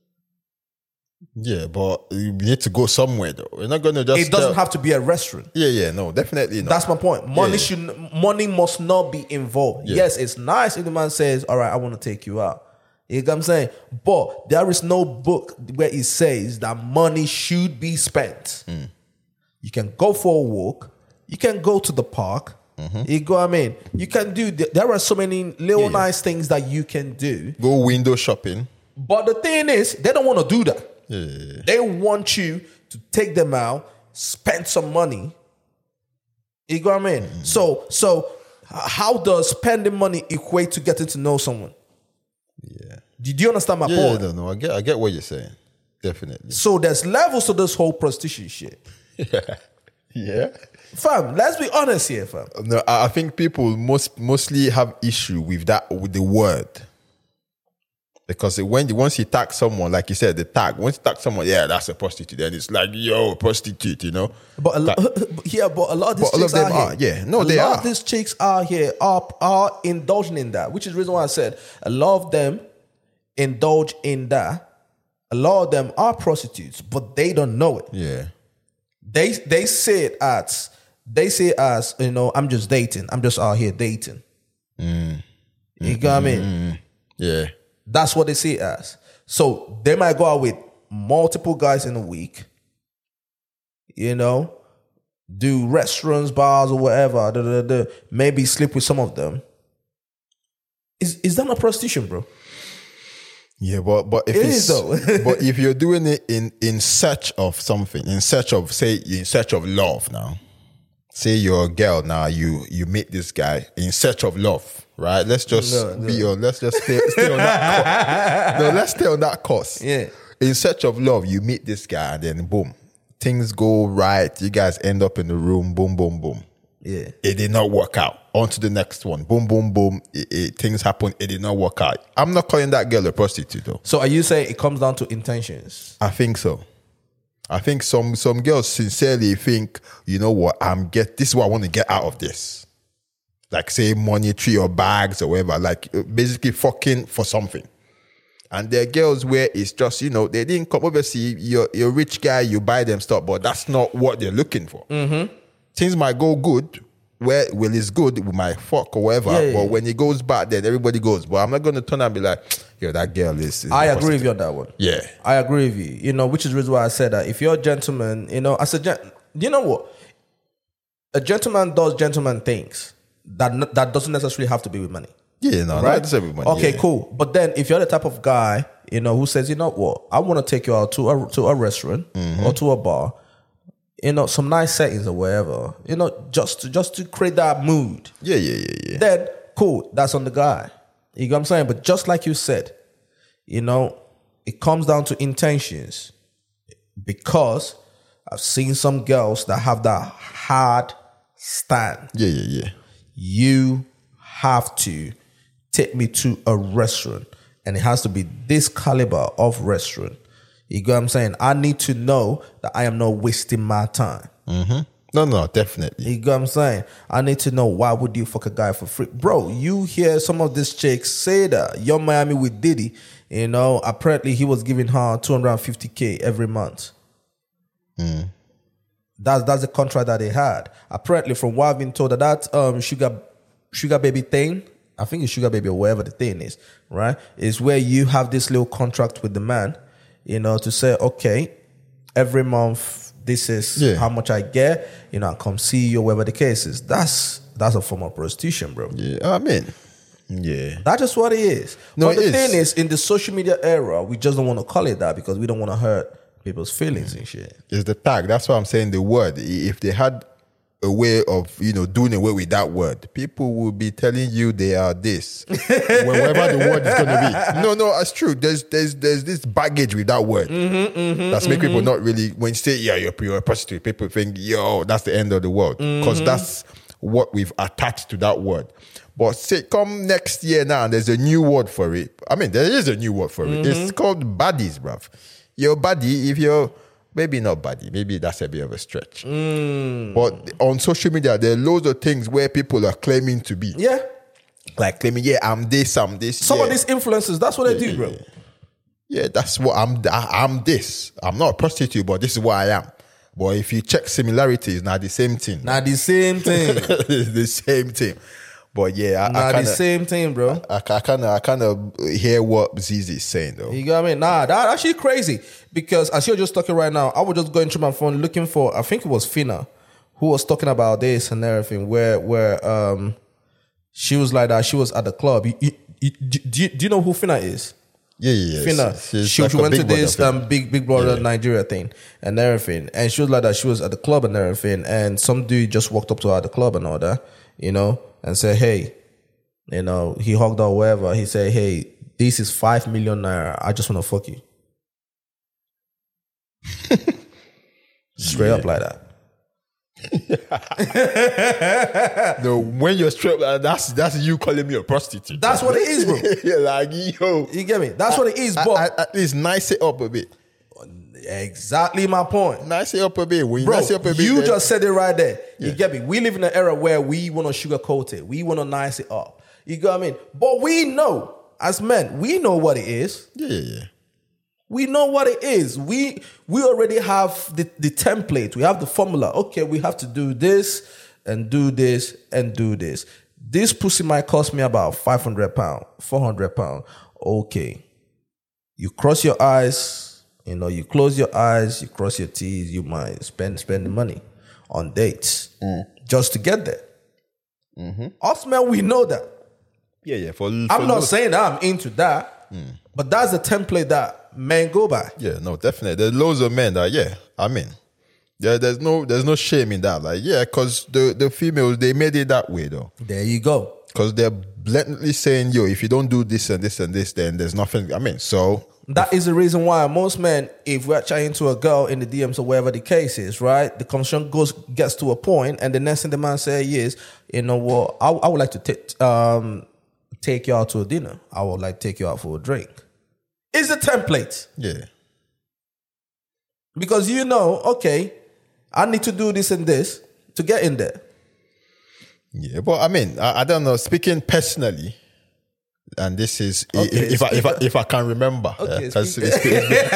yeah, but you need to go somewhere though. We're not gonna just It doesn't tell- have to be a restaurant. Yeah, yeah, no, definitely not. That's my point. Money Yeah. should money must not be involved. Yeah. Yes, it's nice if the man says, all right, I want to take you out. You know what I'm saying? But there is no book where it says that money should be spent. Mm. You can go for a walk. You can go to the park. Mm-hmm. You go, I mean, you can do, there are so many little Yeah. nice things that you can do. Go window shopping. But the thing is, they don't want to do that. Yeah, yeah, yeah. They want you to take them out, spend some money. You know what I mean? Mm-hmm. So, so h- how does spending money equate to getting to know someone? Yeah. Did you understand my Yeah, point? no, no, I get I get what you're saying. Definitely. So there's levels to this whole prostitution shit. Yeah. Fam, let's be honest here, fam. No, I I think people most mostly have issue with that with the word. Because when once you tag someone, like you said, the tag, once you tag someone, yeah, that's a prostitute, then it's like, yo, prostitute, you know. But a lo- yeah, but a lot of these But a lot chicks of them are, are, here. yeah. No, a they lot are. of these chicks are here are are indulging in that, which is the reason why I said a lot of them indulge in that. A lot of them are prostitutes, but they don't know it. Yeah. They they say it as they say it as, you know, I'm just dating. I'm just out here dating. Mm. You got what I mean? Yeah. That's what they see it as. So they might go out with multiple guys in a week, you know, do restaurants, bars, or whatever. Da, da, da, maybe sleep with some of them. Is is that not prostitution, bro? Yeah, but but if It it's is though. but if you're doing it in in search of something, in search of say in search of love now. Say you're a girl now, you you meet this guy in search of love, right? Let's just No, no. be on let's just stay, stay on that course. No, let's stay on that course. Yeah. In search of love, you meet this guy and then boom. Things go right, you guys end up in the room, boom, boom, boom. Yeah. It did not work out. On to the next one. Boom, boom, boom. It, it, things happen. It did not work out. I'm not calling that girl a prostitute though. So are you saying it comes down to intentions? I think so. I think some some girls sincerely think, you know what, I'm get this is what I want to get out of this. Like say monetary or bags or whatever. Like basically fucking for something. And there are girls where it's just, you know, they didn't come. Obviously, you're, you're a rich guy, you buy them stuff, but that's not what they're looking for. Mm-hmm. Things might go good. Where well, it's good, we might fuck or whatever. Yeah, yeah, but yeah. when it goes bad, then everybody goes. But I'm not going to turn and be like, yo, that girl is. is I a agree with prostitute. you on that one. Yeah. I agree with you. You know, which is the reason why I said that if you're a gentleman, you know, as a gent, you know what? A gentleman does gentleman things. That n- that doesn't necessarily have to be with money. Yeah, no, Right? that's everybody. Okay, yeah. cool. But then if you're the type of guy, you know, who says, you know what, I want to take you out to a to a restaurant Mm-hmm. or to a bar, you know, some nice settings or wherever, you know, just to just to create that mood. Yeah, yeah, yeah, yeah. Then cool, that's on the guy. You know what I'm saying? But just like you said, you know, it comes down to intentions. Because I've seen some girls that have that hard stand. Yeah, yeah, yeah. You have to take me to a restaurant, and it has to be this caliber of restaurant. You get what I'm saying? I need to know that I am not wasting my time. Mm-hmm. No, no, definitely. You get what I'm saying? I need to know, why would you fuck a guy for free? Bro, you hear some of these chicks say that Young Miami with Diddy, you know, apparently he was giving her two hundred fifty K every month. Mm. That's that's the contract that they had. Apparently, from what I've been told, that that um, sugar sugar baby thing, I think it's sugar baby or whatever the thing is, right? Is where you have this little contract with the man, you know, to say, okay, every month this is Yeah. how much I get, you know, I come see you, whatever the case is. That's that's a form of prostitution, bro. Yeah, I mean, yeah. That's just what it is. No, but the it is. thing is, in the social media era, we just don't want to call it that because we don't want to hurt people's feelings and shit. It's the tag. That's why I'm saying the word. If they had a way of, you know, doing away with that word, people will be telling you they are this. Wherever the word is going to be. No, no, that's true. There's there's there's this baggage with that word. Mm-hmm, mm-hmm, that's make mm-hmm. people not really, when you say, yeah, you're, you're a prostitute, people think, yo, that's the end of the world. Because Mm-hmm. that's what we've attached to that word. But say, come next year now, and there's a new word for it. I mean, there is a new word for Mm-hmm. it. It's called baddies, bruv. Your buddy, if you're, maybe not buddy, maybe that's a bit of a stretch. Mm. But on social media, there are loads of things where people are claiming to be. Yeah. Like claiming, yeah, I'm this, I'm this. Some yeah. of these influencers, that's what they do, bro. Yeah, that's what I'm, I- I'm this. I'm not a prostitute, but this is what I am. But if you check similarities, now the same thing. Now the same thing. It's the same thing. But yeah, I, Now I the kinda, same thing, bro. I, I kind of, I kind of hear what Zizi is saying though. You got me? Nah, that actually crazy. Because as you're just talking right now, I was just going through my phone looking for, I think it was Fina, who was talking about this and everything, where where um she was like that, she was at the club. You, you, you, do, you, do you know who Fina is? Yeah, yeah, yeah. Fina, She's she, like she a went Big to Brother this thing. um, big Big Brother Yeah. Nigeria thing and everything, and she was like that. She was at the club and everything, and some dude just walked up to her at the club and all that, you know, and said, "Hey, you know," he hugged her, or whatever. He said, "Hey, this is five million naira. I just want to fuck you." Straight up like that. No, when you're straight, like, that's that's you calling me a prostitute. That's what it is, bro. You're like, yo. You get me? That's what it is, I- but I- At least nice it up a bit. exactly my point. Nice it up a bit. When you Bro, nice it up a bit, you then- just said it right there. You Yeah. get me? We live in an era where we want to sugarcoat it. We want to nice it up. You get what I mean? But we know, as men, we know what it is. Yeah, yeah, yeah. We know what it is. We we already have the, the template. We have the formula. Okay, we have to do this and do this and do this. This pussy might cost me about five hundred pounds, four hundred pounds. Okay. You cross your eyes, you know, you close your eyes, you cross your T's, you might spend spend the money on dates just to get there. Us men, we know that. Yeah, yeah. For, for I'm not those- saying that I'm into that, But that's the template that men go by. Yeah, no, definitely. There's loads of men that, yeah, I mean, yeah, there's no there's no shame in that. Like, yeah, because the, the females, they made it that way, though. There you go. Because they're blatantly saying, yo, if you don't do this and this and this, then there's nothing. I mean, so... That is the reason why most men, if we're chatting to a girl in the D Ms or wherever the case is, right, the conversation goes gets to a point, and the next thing the man say is, you know what, I, I would like to t- um, take you out to a dinner. I would like to take you out for a drink. It's the template. Yeah. Because you know, okay, I need to do this and this to get in there. Yeah, but I mean, I, I don't know, speaking personally, and this is Okay, if, if I if I if I can remember, Okay, yeah, 'cause speak- it's, it's,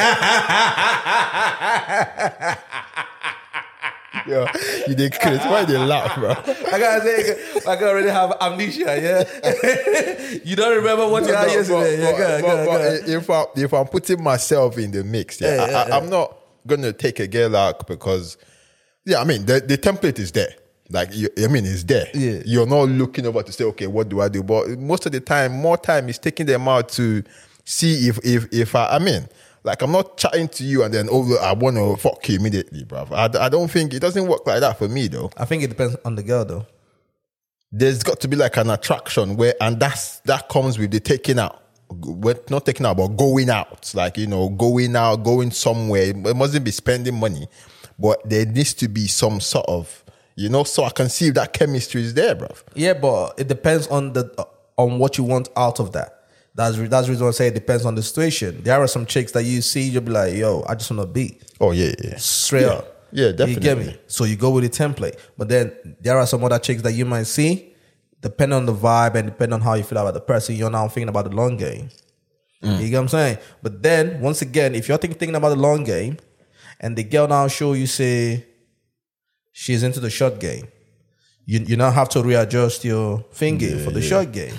yo, you did Chris, why they laugh, bro? I gotta say, I can already have amnesia, yeah? You don't remember what you had No, yesterday. but- Yeah, but- go, but- go, but go. if I if I'm putting myself in the mix, yeah, Yeah, I, yeah, I, yeah. I'm not gonna take a girl out because, yeah, I mean the, the template is there. Like you, I mean, it's there. Yeah. You're not looking over to say, okay, what do I do? But most of the time, more time is taking them out to see if if if I, I mean, like I'm not chatting to you and then oh, I want to fuck you immediately, bro. I, I don't think it doesn't work like that for me though. I think it depends on the girl, though. There's got to be like an attraction where, and that's that comes with the taking out. We're not taking out, but going out. Like, you know, going out, going somewhere. It mustn't be spending money, but there needs to be some sort of, you know, so I can see if that chemistry is there, bro. Yeah, but it depends on the uh, on what you want out of that. That's re- that's the reason I say it depends on the situation. There are some chicks that you see, you'll be like, yo, I just want to be Oh yeah, yeah. straight Yeah. up. Yeah, You get definitely. me? So you go with the template. But then there are some other chicks that you might see, depending on the vibe and depending on how you feel about the person, you're now thinking about the long game. Mm. You get what I'm saying? But then, once again, if you're think- thinking about the long game and the girl now show you, say, she's into the short game, you, you now have to readjust your thinking for the short game.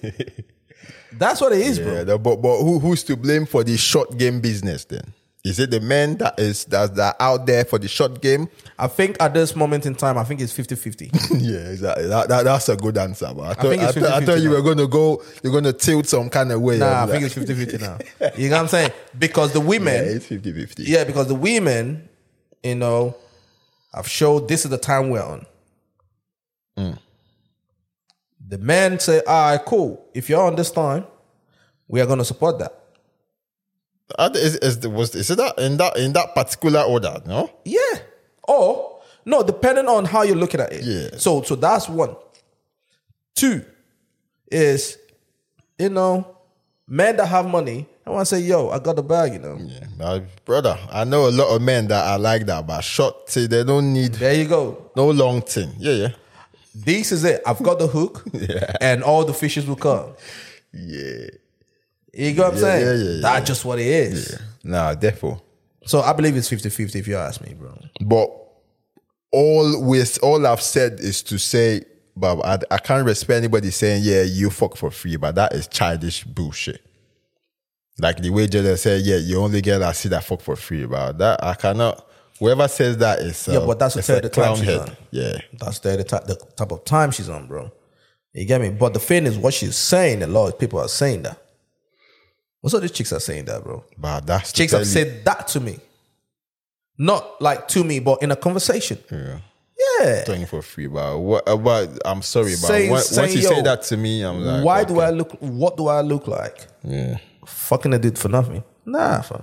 That's what it is, bro. Yeah, the- but but who, who's to blame for the short game business then? Is it the men that is that that are out there for the short game? I think at this moment in time, I think it's fifty-fifty. Yeah, exactly. That, that, that's a good answer. But I thought, think I, it's thought, I thought fifty-fifty you now. were going to go, you're going to tilt some kind of way. Nah, I I'm think like- it's fifty-fifty now. You know what I'm saying? Because the Yeah, women, it's fifty-fifty. yeah, because the women, you know, have showed this is the time we're on. Mm. The men say, all right, cool. If you're on this time, we are going to support that. Uh, Is, is, the- was, is it that in that in that particular order? No. Yeah. Or, no, depending on how you're looking at it. Yeah. So, so that's one. Two is, you know, men that have money, I want to say, yo, I got the bag, you know. Yeah, my brother. I know a lot of men that are like that, but short, say they don't need There you go. no long thing. Yeah, yeah, This is it. I've got the hook, and all the fishes will come. yeah. You know what I'm Yeah, saying? yeah, yeah, yeah. That's just what it is. Nah, therefore. So I believe it's fifty-fifty if you ask me, bro. But all with all I've said is to say, but I, I can't respect anybody saying, yeah, you fuck for free, but that is childish bullshit. Like the way Jada said, yeah, you only get I see that fuck for free, but that I cannot. Whoever says that is uh, Yeah, but that's the it's third a time clown she's head. on. Yeah, That's the, the, type, the type of time she's on, bro. You get me? But the thing is, what she's saying, a lot of people are saying that. Most of these chicks are saying that, bro. but that's to Chicks tell have you- said that to me. Not like to me, but in a conversation. Yeah. Yeah. Doing for free, but what? Uh, but I'm sorry, but Saying- once, once saying, you say yo, that to me, I'm like, Why okay. do I look, what do I look like? Yeah, Fucking a dude for nothing. Nah, fam.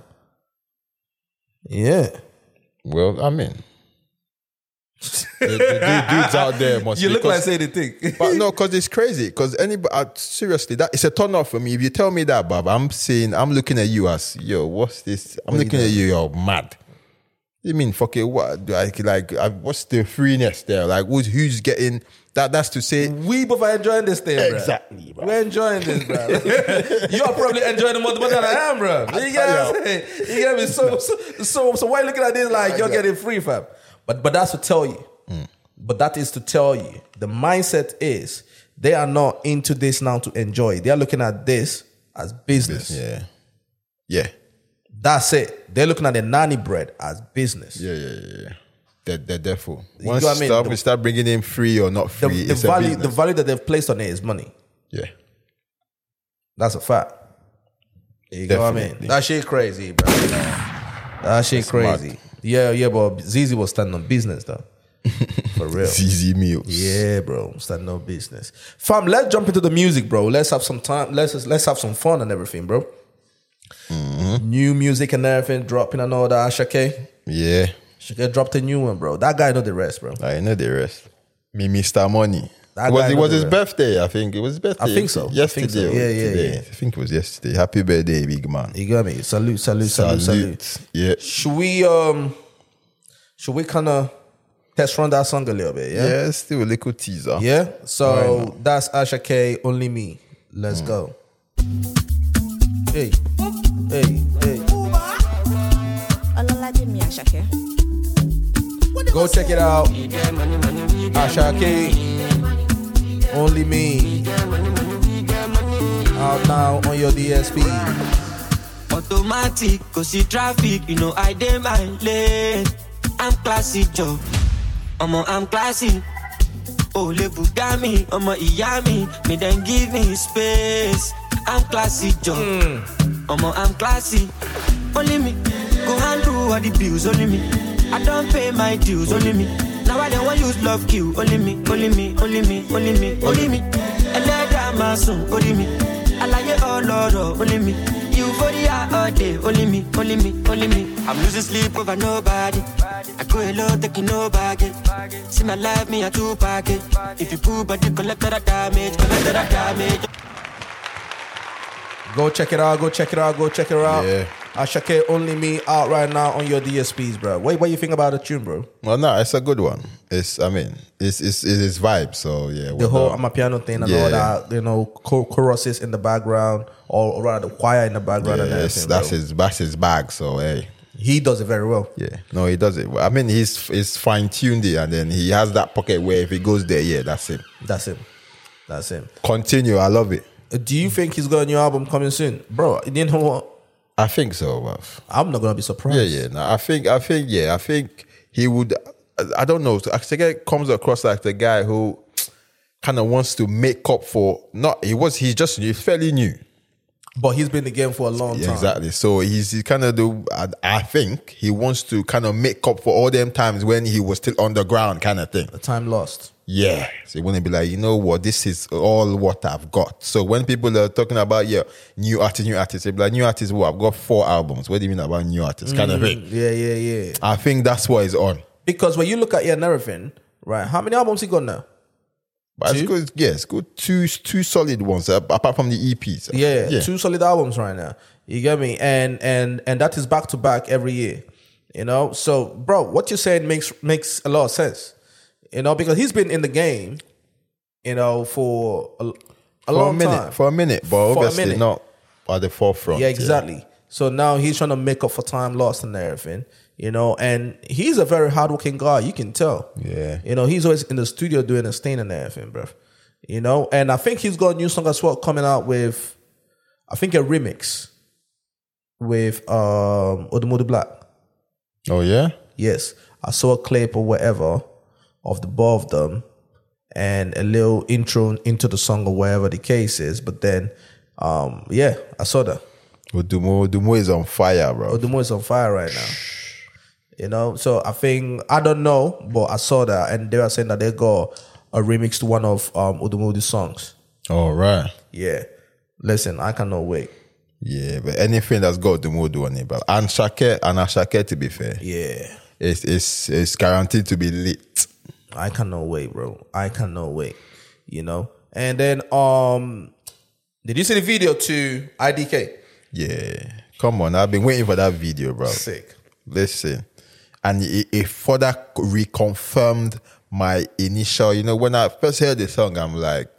Yeah. well, I mean, the, the dude- dudes out there must. You look because- like say the thing. But no, because it's crazy. Because anybody, uh, seriously, that it's a turn off for me. If you tell me that, Bob, I'm saying, I'm looking at you as, yo, what's this? I'm What you looking at doing? you, you're mad. You mean fucking what? Like, like, uh, what's the freeness there? Like, who's who's getting that? That's to say, We both are enjoying this thing, bro. Exactly, bro. We're enjoying this, bro. You are probably enjoying it more more than I am, bro. You get what I'm saying? You get me? So, so, so, so why you looking at this like you're getting free, fam? But, but that's to tell you. But that is to tell you. The mindset is they are not into this now to enjoy. They are looking at this as business. yeah, yeah, That's it. They're looking at the nanny bread as business. yeah, yeah, yeah. yeah. They're, they're therefore. You Once know you what I mean? start, The- we start bringing in free or not The, free, the it's a value, the business. value that they've placed on it is money. Yeah, That's a fact. You know what I mean? Definitely. That shit crazy, bro. That shit crazy. mad. Yeah, yeah, but Z Z was standing on business though. For real. Z Z Mills. Yeah, bro, starting no business. Fam, let's jump into the music, bro. Let's have some time. Let's let's have some fun and everything, bro. Mm-hmm. New music and everything dropping and all that. Ashake, Yeah, Ashake dropped a new one, bro. That guy know the rest, bro. I know the rest. Me, Mister Money. That It was guy it know was the his rest. birthday? I think it was his birthday. I think so. I think Yesterday. so. or Yeah, yeah, today. yeah. I think it was yesterday. Happy birthday, big man. You got me. Salute, salute, salute, salute. Yeah. Should we um, should we kind of test run that song a little bit? Yeah. Yeah, still a little teaser. Yeah. So that's Ashake, Only Me. Let's go. Hey, hey, hey. Go check it out. Ashake, Only Me. Out now on your D S P. Automatic, cause see traffic, you know I dey my lane. I'm classy, Joe. I'm a, I'm classy. Oh, le Bugami, I'm a Iyami. Me then give me space. I'm classy, Joe. Mm. I'm a, I'm classy. Only me. Go handle all the bills, only me. I don't pay my dues, only me. Now I don't want use love kill, only me, only me, only me, only me, only me. And let that my son, only me. I like it all, Lord, only me. Euphoria all day, only me, only me, only me. I'm losing sleep over nobody. I go alone, taking no baggage. See my life, me a two packet. If you pull body, collect that damage, collect that damage. Go check it out, go check it out, go check it out. Yeah. Ashake, Only Me out right now on your D S Ps, bro. What, what you think about the tune, bro? Well, no, it's a good one. It's, I mean, it's it's it's vibe. So yeah, The well whole done. I'm a piano thing and Yeah. all that, you know, cho- choruses in the background, or, or rather the choir in the background and Yeah, it's- everything. that's bro. his that's his bag. So hey, He does it very well. yeah, no, he does it. I mean, he's he's fine tuned it, and then he has that pocket where if he goes there, yeah, that's it. That's him. That's him. Continue. I love it. Uh, Do you think he's got a new album coming soon, bro? You know what? I think so, bruv. I'm not gonna be surprised. Yeah, yeah. No, I think, I think, yeah, I think he would. I don't know. I think it comes across like the guy who kind of wants to make up for. Not he was. He's just he's fairly new. But he's been in the game for a long Yeah, time. exactly. So he's, he's kind of the. I, I think he wants to kind of make up for all them times when he was still underground, kind of thing. The time lost. Yeah. So you want to be like, you know what, this is all what I've got. So when people are talking about, yeah, new artist, new artist, they be like, new artist, well, I've got four albums. What do you mean about new artist? Kind of thing. Yeah, yeah, yeah. I think that's what is on. Because when you look at it and everything, right? How many albums he got now? But Two? it's good, yeah, it's good. Two, two solid ones, uh, apart from the E Ps. Yeah, yeah. two solid albums right now. You get me? And and and that is back to back every year. You know? So, bro, what you're saying makes makes a lot of sense. You know, because he's been in the game, you know, for a, a For long a minute, time. for a minute, but For a obviously minute. not at the forefront. Yeah, exactly. So now he's trying to make up for time lost and everything, you know, and he's a very hardworking guy. You can tell. Yeah. You know, he's always in the studio doing his thing and everything, bro. You know, and I think he's got a new song as well coming out with, I think, a remix with um Odumodu Black. Oh, yeah? Yes. I saw a clip or whatever of the both of them and a little intro into the song or whatever the case is. But then, um, yeah, I saw that. Odumo, Odumo is on fire, bro. Odumo is on fire right now. You know, so I think, I don't know, but I saw that and they were saying that they got a remix to one of um, Odumodu's songs. All right. Yeah. Listen, I cannot wait. Yeah, but anything that's got Odumodu on it, bro. And Shake, and Ashake, to be fair, Yeah. it's, it's, it's guaranteed to be lit. I cannot wait, bro. I cannot wait. You know? And then, um, did you see the video to I D K? Yeah. Come on, I've been waiting for that video, bro. Sick. Listen. And it, it further reconfirmed my initial, you know, when I first heard the song, I'm like,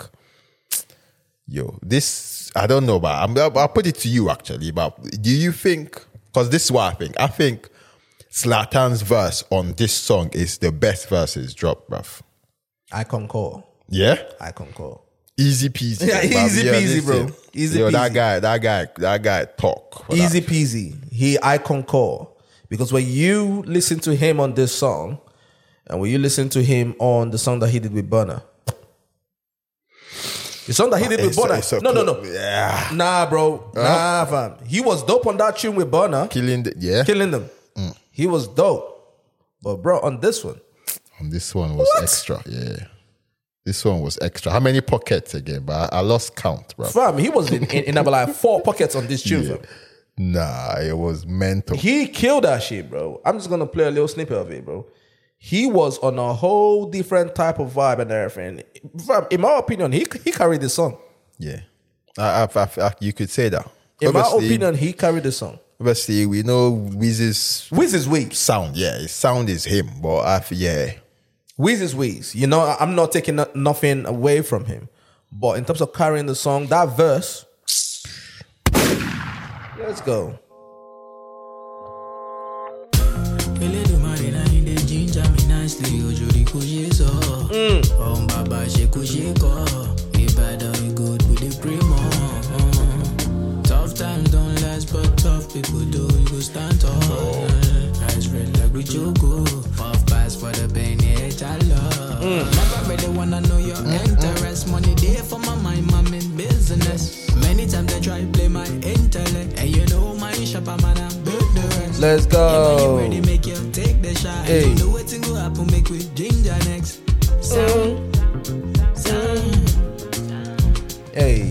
yo, this, I don't know, but I'm, I'll put it to you actually, but do you think, because this is what I think, I think Zlatan's verse on this song is the best verses dropped, bruv. I concur. Yeah? I concur. Easy peasy. Yeah, bruv. easy Yeah, peasy, bro. listen. Easy Yo, that peasy. guy, that guy, that guy talk. for Easy that. peasy. He, I concur. Because when you listen to him on this song, and when you listen to him on the song that he did with Burna, The song that he did with It's so- Burna. it's so no, no, cool. no. Yeah. Nah, bro. Nah, fam. He was dope on that tune with Burna. Killing the, yeah. Killing them. He was dope. But bro, on this one, And this one was What? extra. Yeah. This one was extra. How many pockets again? But I, I lost count, bro. fam, he was in, in, in about like four pockets on this tune, Yeah. fam. Nah, it was mental. He killed that shit, bro. I'm just gonna play a little snippet of it, bro. He was on a whole different type of vibe and everything. Fam, in my opinion, he he carried the song. Yeah. I, I, I, I, you could say that. In my Obviously- opinion, he carried the song. Obviously, we know Wiz's Wiz is Wiz. sound. Yeah, his sound is him. But I, f- yeah. Wiz is Wiz. You know, I- I'm not taking no- nothing away from him. But in terms of carrying the song, that verse, let's go. Tough times don't last, but tough people do. You go stand tall. Eyes red like we jogo. Puff pass for the pain, yeah, I love. Never really wanna know your interest. Money there for my mind, I'm in business. Many times they try to play my intellect, and you know my shop, I'm an build the rest. Let's Yeah, man, you go. ready, make you take the shot. Hey. You know what thing go happen, make we ginger next. Sound, sound. Hey.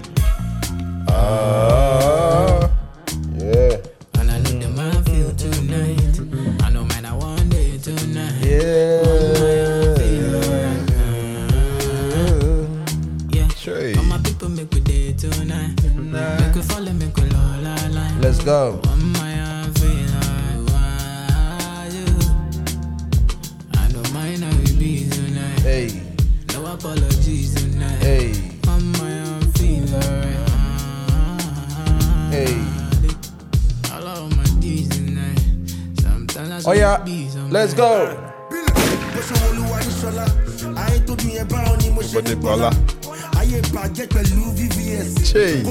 Ah. Yeah. And I know the man feel tonight. I know man I want it tonight. Yeah. Yeah. Sure. All my people make we day tonight. Make we follow, make we low la line. Let's go. On my own feel like why you. I know mine how we be tonight. Hey. No apologies tonight. Hey. On my own feel alright. Hey. I love my D's tonight. Sometimes I Oh yeah. be sometimes. Let's go. But the baller. Che.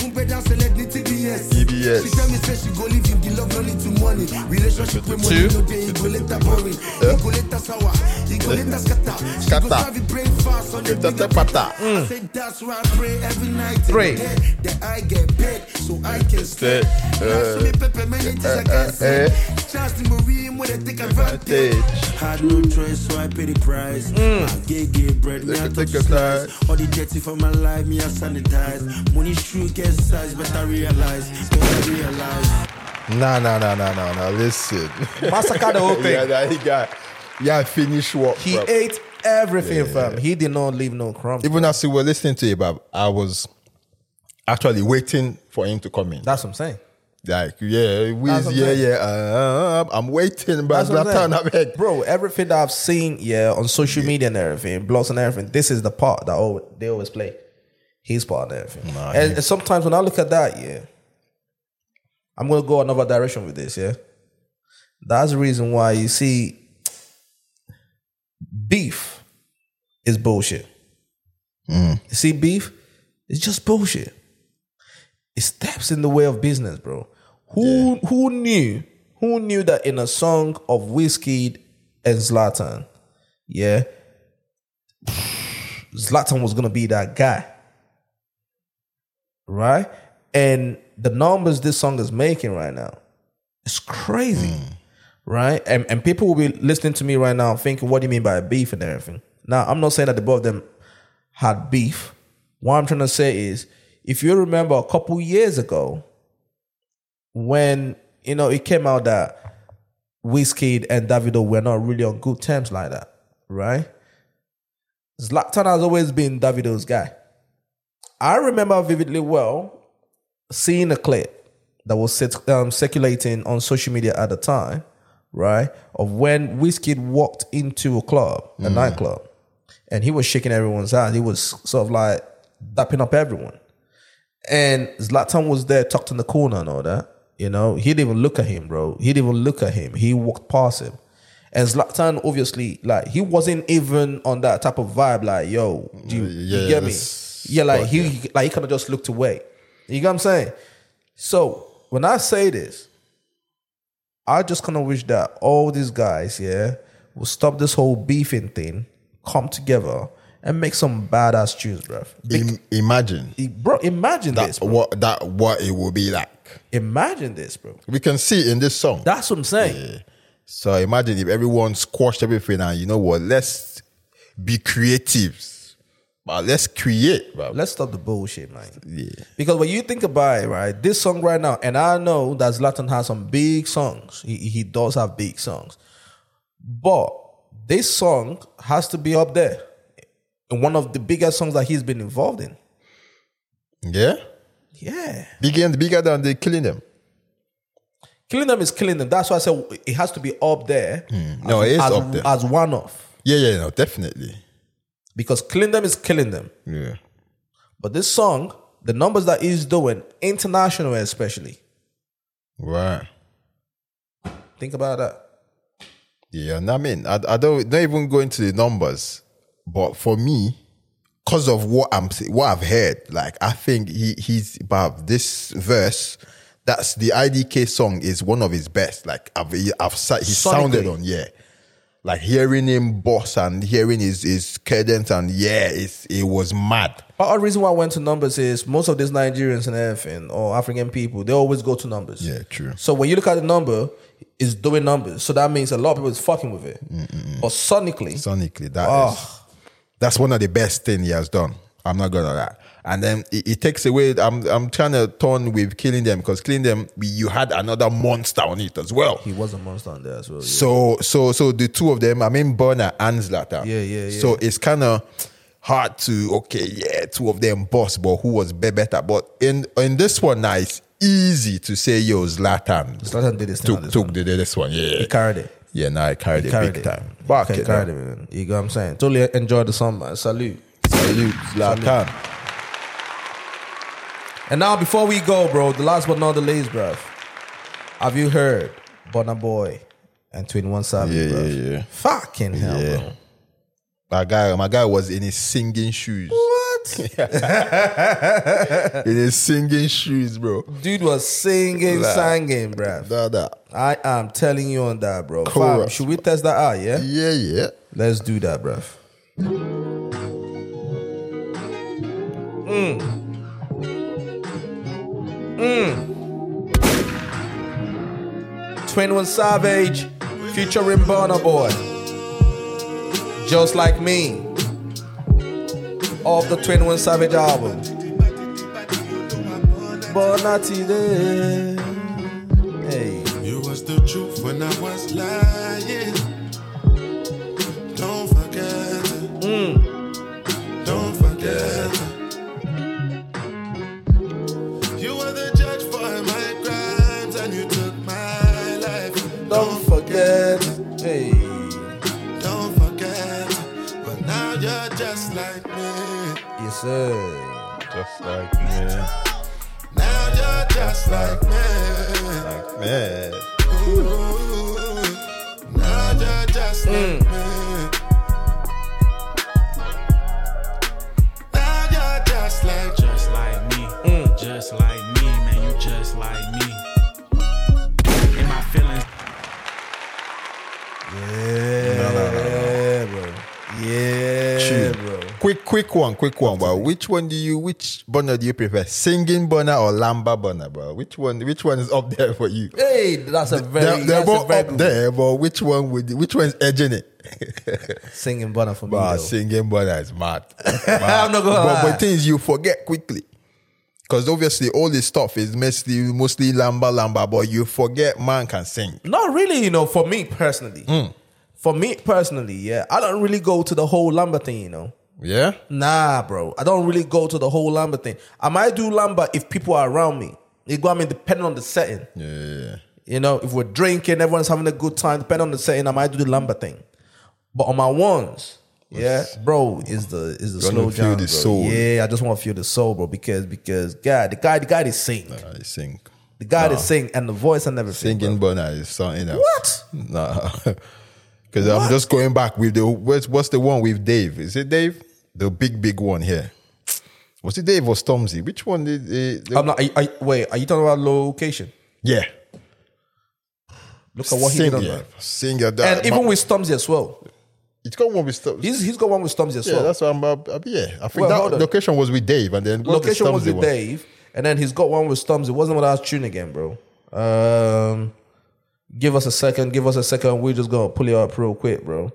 E B S. She tell me say she go live if the love no lead to money. Relationship with money no day, it go later boring. It go later sour, it go later scatter. She go Scatter. serve it breakfast on the Tata bigger pata. I say that's why I pray every night. Pray. and day that I get paid so I can stay. Stay. Last me pepper many things I can say. Chance to Marie when they take advantage. Had no choice so I pay the price. I get get bread, me I Take a- touch take a slice. slice. All the dirty for my life, me I sanitize. Money true get size, but I realize, but I realize. Nah, nah, nah, nah, nah, nah. Listen. Massacre the whole thing. Yeah, that he got. Yeah, finish work. He bro. ate everything, fam. He did not leave no crumbs. Even as we were listening to it, Bob, I was actually waiting for him to come in. That's what I'm saying. Like, yeah, Wiz, That's what I'm yeah, saying. yeah. Uh, I'm waiting, but That's what I'm that saying. time I'm like, Bro, everything that I've seen, yeah, on social media and everything, blogs and everything, this is the part that always, they always play. His part and everything. Nah, and, he- and sometimes when I look at that, yeah, I'm going to go another direction with this, yeah. That's the reason why you see beef is bullshit. Mm. You see beef? It's just bullshit. It steps in the way of business, bro. Who who knew? Who knew that in a song of Wizkid and Zlatan, yeah, Zlatan was gonna be that guy, right? And the numbers this song is making right now, it's crazy, right? And and people will be listening to me right now thinking, what do you mean by beef and everything? Now, I'm not saying that the both of them had beef. What I'm trying to say is, if you remember a couple years ago, when, you know, it came out that Wizkid and Davido were not really on good terms like that, right? Zlatan has always been Davido's guy. I remember vividly well seeing a clip that was circ- um, circulating on social media at the time, right, of when Wizkid walked into a club, a nightclub, and he was shaking everyone's hand. He was sort of like dapping up everyone. And Zlatan was there, tucked in the corner and all that. You know, he didn't even look at him, bro. He didn't even look at him. He walked past him. And Zlatan, obviously, like, he wasn't even on that type of vibe, like, yo, do you, you Yeah, get me? this- Yeah, like, but, he yeah. like he kind of just looked away. You get what I'm saying? So, when I say this, I just kind of wish that all these guys, yeah, will stop this whole beefing thing, come together, and make some badass tunes, bro. Im- imagine, bro, imagine that, this, bro. what that what it will be like. Imagine this, bro. We can see it in this song. That's what I'm saying. Yeah. So imagine if everyone squashed everything and you know what? Let's be creatives. But let's create, bro. Let's stop the bullshit, man. Yeah. Because when you think about it, right, this song right now, and I know that Zlatan has some big songs. He, he does have big songs. But this song has to be up there. And one of the biggest songs that he's been involved in. Yeah? Yeah. Bigger and bigger than they Killing Them. Killing Them is Killing Them. That's why I said it has to be up there. Mm. No, as, it is as, up there. As one off. Yeah, yeah, no, definitely. Because Killing Them is Killing Them. Yeah. But this song, the numbers that he's doing, international especially. Right. Think about that. Yeah, and I mean, I, I don't not even go into the numbers, but for me, because of what I'm what I've heard, like I think he he's about this verse. That's the I D K song is one of his best. Like I've I've he sounded on yeah, like hearing him boss and hearing his his cadence and yeah, it's it was mad. But the reason why I went to numbers is most of these Nigerians and everything or African people, they always go to numbers. Yeah, true. So when you look at the number, it's doing numbers. So that means a lot of people is fucking with it. Mm-mm. But sonically, sonically, that oh. is that's one of the best things he has done. I'm not gonna lie. And then it, it takes away. I'm I'm trying to turn with Killing Them because Killing Them, you had another monster on it as well. He was a monster on there as well. Yeah. So so so the two of them, I mean Burna and Zlatan. Yeah, yeah, yeah. So it's kind of hard to okay, yeah, two of them boss, but who was be- better? But in in this one now, it's easy to say yo Zlatan. Zlatan did this. Took this took one. the this one. Yeah, he carried it. Yeah, now nah, I carried he it carried big it. time. Back he it, carried man. it, man. You know what I'm saying? Totally enjoy the song, man. Salute. Salute, Zlatan. And now, before we go, bro, the last but not the least, bro. Have you heard Burna Boy and twenty-one Savage, Yeah, bro? yeah, yeah. Fucking hell, Yeah. bro. My guy, my guy was in his singing shoes. What? In his singing shoes, bro. Dude was singing, Nah. singing, bro. Da, da. I am telling you on that, bro. Fam, Correct. should we test that out, yeah? Yeah, yeah. Let's do that, bro. Mm. Mm. twenty-one Savage featuring Burna Boy. Just Like Me. Of the twenty-one Savage album. Burna today. Hey. You was the truth when I was lying. Don't forget it. Mm. Don't forget it. You were the judge for my crimes and you took my life. Don't forget. Hey. Don't forget. But now you're just like me. Yes, sir. Just like me. Now you're just like me. Like me. Ooh. Now you're just Mm. like me. Now you're just like Just like me, Mm. just like me, man, you just like me. In my feelings. Yeah, bro. Yeah, True. bro. Quick, quick one, quick one, bro. Which one do you, which Burna do you prefer? Singing Burna or Lamba Burna, bro? Which one, which one is up there for you? Hey, that's a very, They're, they're that's a both very up good there, but which one would, which one's edging it? singing Burna for me. But though. singing Burna is mad. I'm not gonna but, lie. but things you forget quickly. Because obviously all this stuff is mostly, mostly Lamba Lamba, but you forget man can sing. Not really, you know, for me personally. Mm. For me personally, yeah. I don't really go to the whole Lamba thing, you know. Yeah? Nah, bro. I don't really go to the whole Lamba thing. I might do Lamba if people are around me. You go, I mean, depending on the setting. Yeah, yeah, yeah. You know, if we're drinking, everyone's having a good time, depending on the setting, I might do the Lamba thing. But on my ones, yeah, bro, is the is the Gonna slow feel jam, the bro. soul. Yeah, I just want to feel the soul, bro, because because God, the guy, the guy is sing, I sing. the guy Nah. is sing, and the voice and everything. Singing bro. Burna is something else. What? Nah. Because I'm just going back with the, what's, what's the one with Dave? Is it Dave? The big, big one here. Was it Dave or Stormzy? Which one did they, they I'm not. Are, are, wait, are you talking about location? Yeah. Look at what he Sing, did on yeah. that. Sing your dad. And even with Stormzy as well. It's got one with Stormzy. He's he's got one with Stormzy as Yeah, well. that's what I'm. Uh, uh, yeah, I think Well, hold that on. location was with Dave, and then what's the Location was Stormzy with one? Dave, and then he's got one with Stormzy. Wasn't what I was tune again, bro. Um, give us a second. Give us a second. We're just gonna pull it up real quick, bro.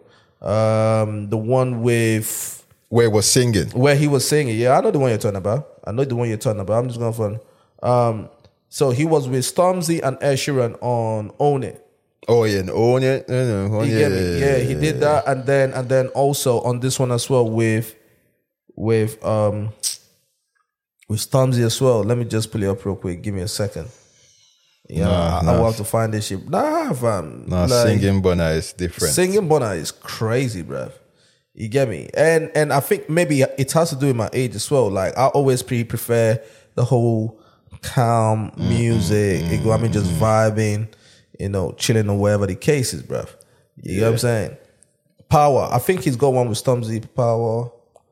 Um, the one with Where he was singing. where he was singing. Yeah, I know the one you're talking about. I know the one you're talking about. I'm just going for. Um, so he was with Stormzy and Ed Sheeran on Own It. Oh yeah, and own it. No, no, oh, You yeah, get me? Yeah, he did that, and then and then also on this one as well with with um with Stormzy as well. Let me just pull it up real quick. Give me a second. Yeah, Nah, I, nah. I will have to find this shit. Nah, fam. Nah, Like, singing Burna is different. Singing Burna is crazy, bruv. You get me? And and I think maybe it has to do with my age as well. Like I always pre- prefer the whole calm music. You go, I mean, just vibing, you know, chilling or wherever the case is, bruv. You know what I'm saying? Power. I think he's got one with Stormzy. Power.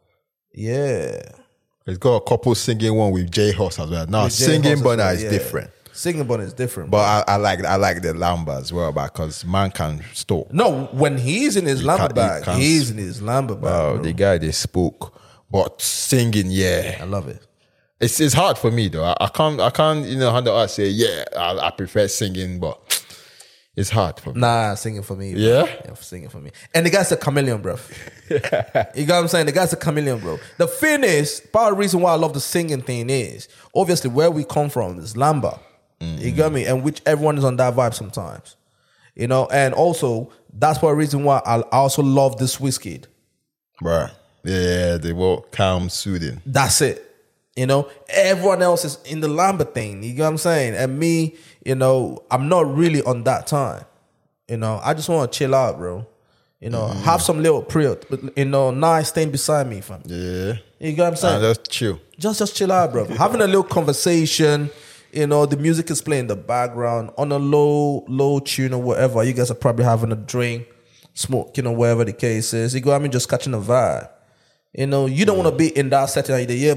Yeah. He's got a couple singing one with J Hus as well. Now With Jay singing Huss as Burna well, is yeah. different. Singing Burna is different. But bruv. I, I like I like the Lamba as well, because man can stop. no, when he's in his He Lamba can't- he bag, can't- he's in his Lamba bag. Wow, bro. the guy they spoke, but singing, yeah, I love it. it's it's hard for me though. I, I can't I can't you know how do I say yeah I, I prefer singing, but it's hard for me. Nah, singing for me. Bro. Yeah? Yeah, singing for me. And the guy's a chameleon, bro. You got what I'm saying? The guy's a chameleon, bro. The thing is, part of the reason why I love the singing thing is, obviously, where we come from is Lamba. You got me? And which everyone is on that vibe sometimes. You know, and also, that's part of the reason why I also love this Wizkid. Bruh. Yeah, they were calm, soothing. That's it. You know, everyone else is in the Lamba thing. You know what I'm saying? And me, you know, I'm not really on that time. You know, I just want to chill out, bro. You know, have some little prayer, you know, nice thing beside me, fam. Yeah, You know what I'm saying? and just chill. Just just chill out, bro. Having a little conversation, you know, the music is playing in the background on a low, low tune or whatever. You guys are probably having a drink, smoking or whatever the case is. You go, I mean, just catching a vibe. You know, you don't want to be in that setting. Like, yeah,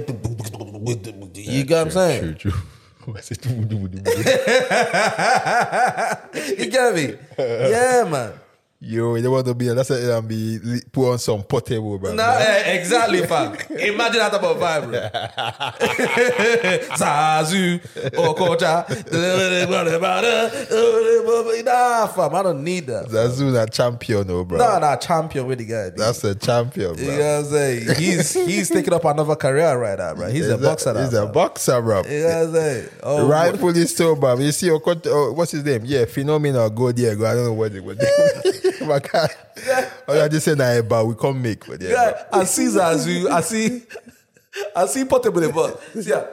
you got what I'm saying? True, true. What's it? You get me? Yeah, man. Yo, you want to be that's it and be put on some portable, bro. Nah, eh, exactly, fam. Imagine that type of vibe, bro. Zazu, Okocha. Nah, fam, I don't need that. Zazu that champion, oh, bro. Nah, nah, champion with the guy. B. That's a champion, bro. You know what I'm saying? He's he's taking up another career right now, bro. He's, a boxer now. He's a fam. boxer, bro. You know what I'm saying? Oh, Rightfully so, bro. You see, Okocha, oh, what's his name? Yeah, Phenomenal Go Diego. I don't know what it was. My guy. Oh, I just said that, but we can't make. But yeah, yeah, I see Zazu. I see. I see Portable the boss. See, yeah.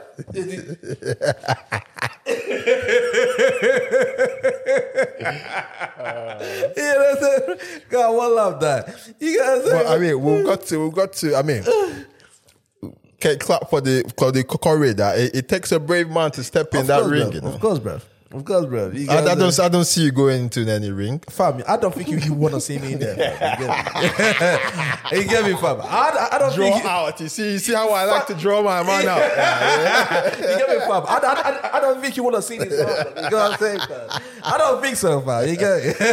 You know what I'm saying? God, what love that. You guys, But I mean, we've got to, we've got to. I mean, can clap for the for the courage that it, it takes a brave man to step in of that course, ring. bro. You know? Of course, bro. Of course, bro. You I, I guys, don't, I don't see you going into any ring. fam, I don't think you, you want to see me in there. Fam. You get me? You get me, fam? I, I don't Draw think you, out. You see, you see how I like to draw my man out. Yeah, you get me, fam? I, I, I, I don't think you want to see this, fam. You know what I'm saying, fam? I don't think so, fam. You get me?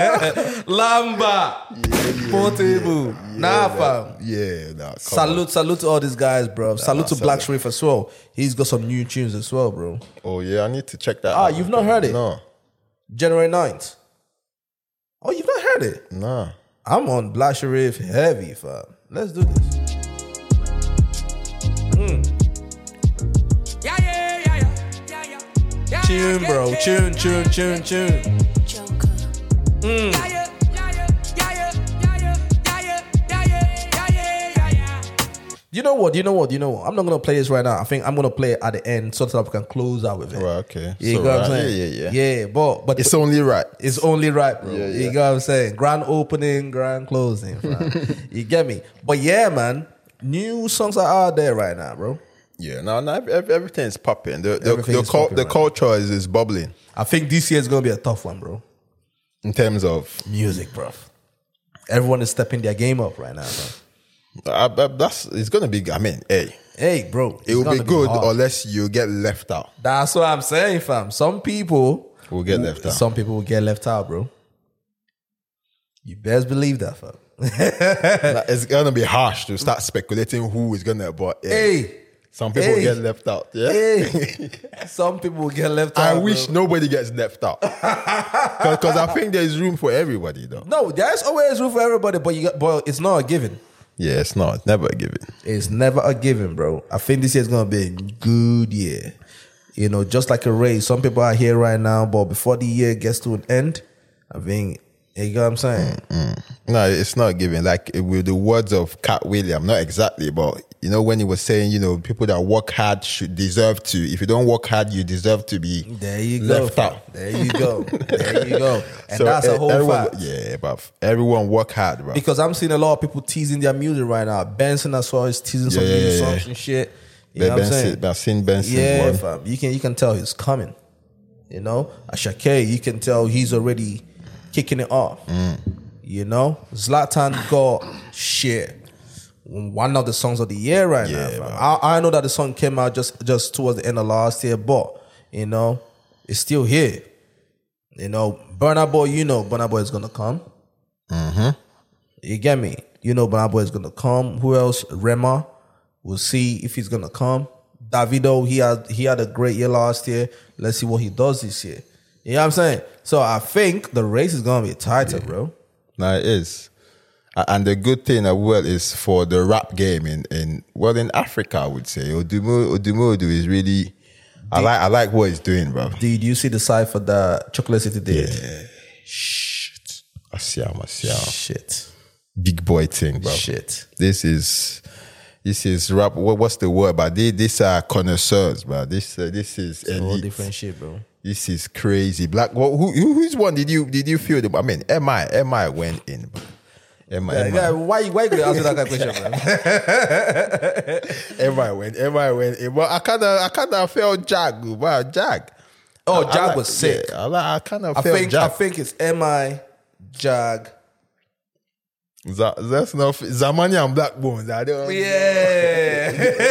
Lamba, Portable, nah, fam. yeah, nah, come Salute, salute to all these guys, bro. Salute to nah, Black salute. Sharif as well. He's got some new tunes as well, bro. on. Oh yeah, I need to check that. Ah, out. you've not heard it? No, January ninth. Oh, you've not heard it? nah. I'm on Black Sharif heavy, fam. Let's do this. Yeah, yeah, yeah, yeah, yeah, yeah. Yeah, Tune, yeah, bro. yeah, Tune, yeah, tune, tune, tune. yeah, yeah, yeah, yeah, yeah, yeah, yeah, yeah, yeah, yeah, yeah, yeah, yeah. You know what? You know what? You know what? I'm not gonna play this right now. I think I'm gonna play it at the end so that we can close out with it. Right, okay. You So, know what I'm right. saying? Yeah, yeah, yeah. Yeah, but but It's only right. It's only right, bro. Yeah, You yeah. get what I'm saying? Grand opening, grand closing. fam. You get me? But yeah, man, new songs are out there right now, bro. Yeah, no, no, ev- ev- everything's popping. The the, Everything the, is cul- popping the right culture is, is bubbling I think this year is gonna be a tough one, bro. in terms of. Music, bro. Everyone is stepping their game up right now, bro. I, I, that's it's gonna be. I mean, hey, Hey, bro, it will it's be gonna good hard. unless you get left out. That's what I'm saying, fam. Some people Will get left out. Some people will get left out, bro. You best believe that, fam. Like, it's gonna be harsh to start speculating who is gonna. But yeah, Hey, some people hey, get left out. Yeah, hey. Some people get left I out. wish bro. nobody gets left out because I think there's room for everybody though. No, there's always room for everybody, but you got, but it's not a given. Yeah, it's not never a given. It's never a given, bro. I think this year is gonna be a good year. You know, just like a race. Some people are here right now, but before the year gets to an end, I think you know what I'm saying. Mm. No, it's not a given. Like with the words of Cat William, not exactly, but you know when he was saying, you know, people that work hard should deserve to. If you don't work hard, you deserve to be There you go. left out. There you go. There you go. And So, that's a eh, whole everyone, fact. Yeah, but everyone work hard, bro. Because I'm seeing a lot of people teasing their music right now. Benson as well is teasing some Yeah, new yeah, yeah. songs and shit. You Ben- know what I'm Benson- saying? I've seen Benson's Yeah, one. fam. You can you can tell he's coming. You know, Ashake, you can tell he's already kicking it off. Mm. You know, Zlatan got shit. One of the songs of the year right Yeah, now. fam. man. I, I know that the song came out just just towards the end of last year, but you know, it's still here. You know, Burna Boy, you know, Burna Boy is gonna come. Mm-hmm. You get me? You know, Burna Boy is gonna come. Who else? Rema. We'll see if he's gonna come. Davido, he had he had a great year last year. Let's see what he does this year. You know what I'm saying? So I think the race is gonna be tighter, bro. No, it is. A- And the good thing as well is for the rap game in, in well in Africa, I would say Odumo Odumodu is really. I like I like what he's doing, bro. Did you see the cipher that Chocolate City did? Shit, Asiam, Asiam, Shit. big boy thing, bro. Shit. This is this is rap. What, what's the word? But they, these are connoisseurs, bro. This uh, this is All elite. different shit, bro. This is crazy. Black. Well, who who who's one did you did you feel the? I mean, M I M I went in. Bro. M I Yeah, M I yeah, why why you gonna answer that kind of question, man? M I went M I went in. But I kinda I kinda felt Jag. Wow, Jag. Oh, I- I Jag like- was sick. Yeah, I, like, I kind of I felt think Jag. I think it's M I, Jag. Z- that's not Zamani and Black Bones. I don't. Yeah.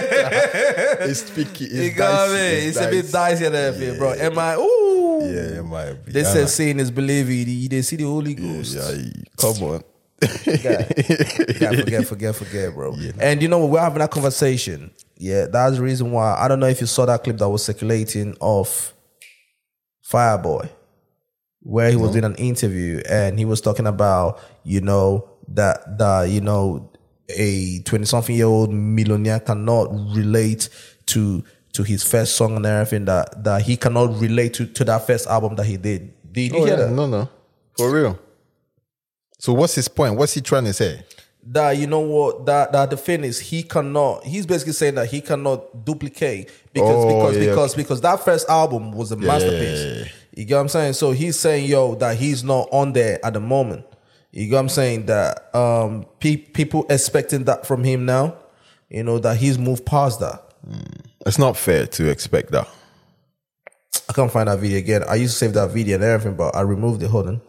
It's tricky. It's You got dicey, me. It's a bit dicey. dicey and everything, bro. Am I? Ooh. Yeah, M I. They yeah, said seeing is believing. You didn't see the Holy Ghost. Yeah, yeah, come on. Yeah, forget, forget, forget, bro. And you know, we're having that conversation. Yeah, that's the reason why. I don't know if you saw that clip that was circulating of Fireboy, where he was doing an interview and he was talking about, you know, that that you know, a twenty-something year old millionaire cannot relate to to his first song and everything. That that he cannot relate to to that first album that he did. Did you Oh, hear yeah, that? no, no, for real. So what's his point? What's he trying to say? That you know what that that the thing is he cannot he's basically saying that he cannot duplicate because Oh, because yeah. because because that first album was a Yeah, masterpiece. yeah, yeah, yeah. You get what I'm saying? So he's saying yo that he's not on there at the moment. You get what I'm saying? That um pe- people expecting that from him now, you know, that he's moved past that. It's not fair to expect that. I can't find that video again. I used to save that video and everything, but I removed it. Hold on.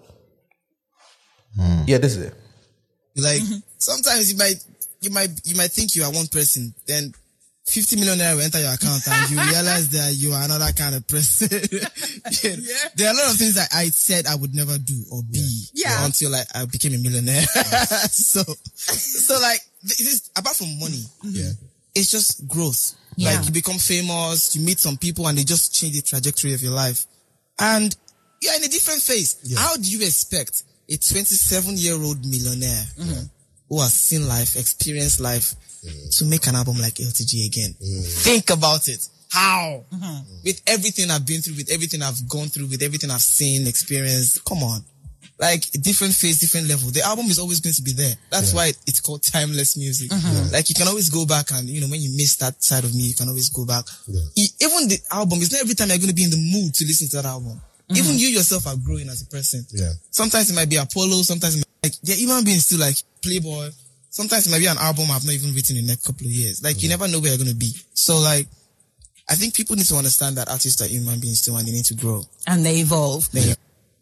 Yeah, this is it. Like sometimes you might you might you might think you are one person, then fifty million naira will enter your account and you realize that you are another kind of person. Yeah. Yeah. There are a lot of things that I said I would never do or be Yeah. until like I became a millionaire. so so like this is apart from money, yeah, it's just growth. Yeah. Like you become famous, you meet some people and they just change the trajectory of your life. And you're in a different phase. How do you expect a twenty-seven year old millionaire who has seen life, experienced life, to make an album like L T G again? Think about it. How? With everything I've been through, with everything I've gone through, with everything I've seen, experienced, come on. Like, different phase, different level. The album is always going to be there. That's why it's called timeless music. Like, you can always go back and, you know, when you miss that side of me, you can always go back. E- Even the album, it's not every time you're going to be in the mood to listen to that album. Even you yourself are growing as a person. Yeah. Sometimes it might be Apollo, sometimes it might be like, they're human beings still like Playboy. Sometimes it might be an album I've not even written in the next couple of years. Like, you never know where you're going to be. So, like, I think people need to understand that artists are human beings too and they need to grow. And they evolve. They-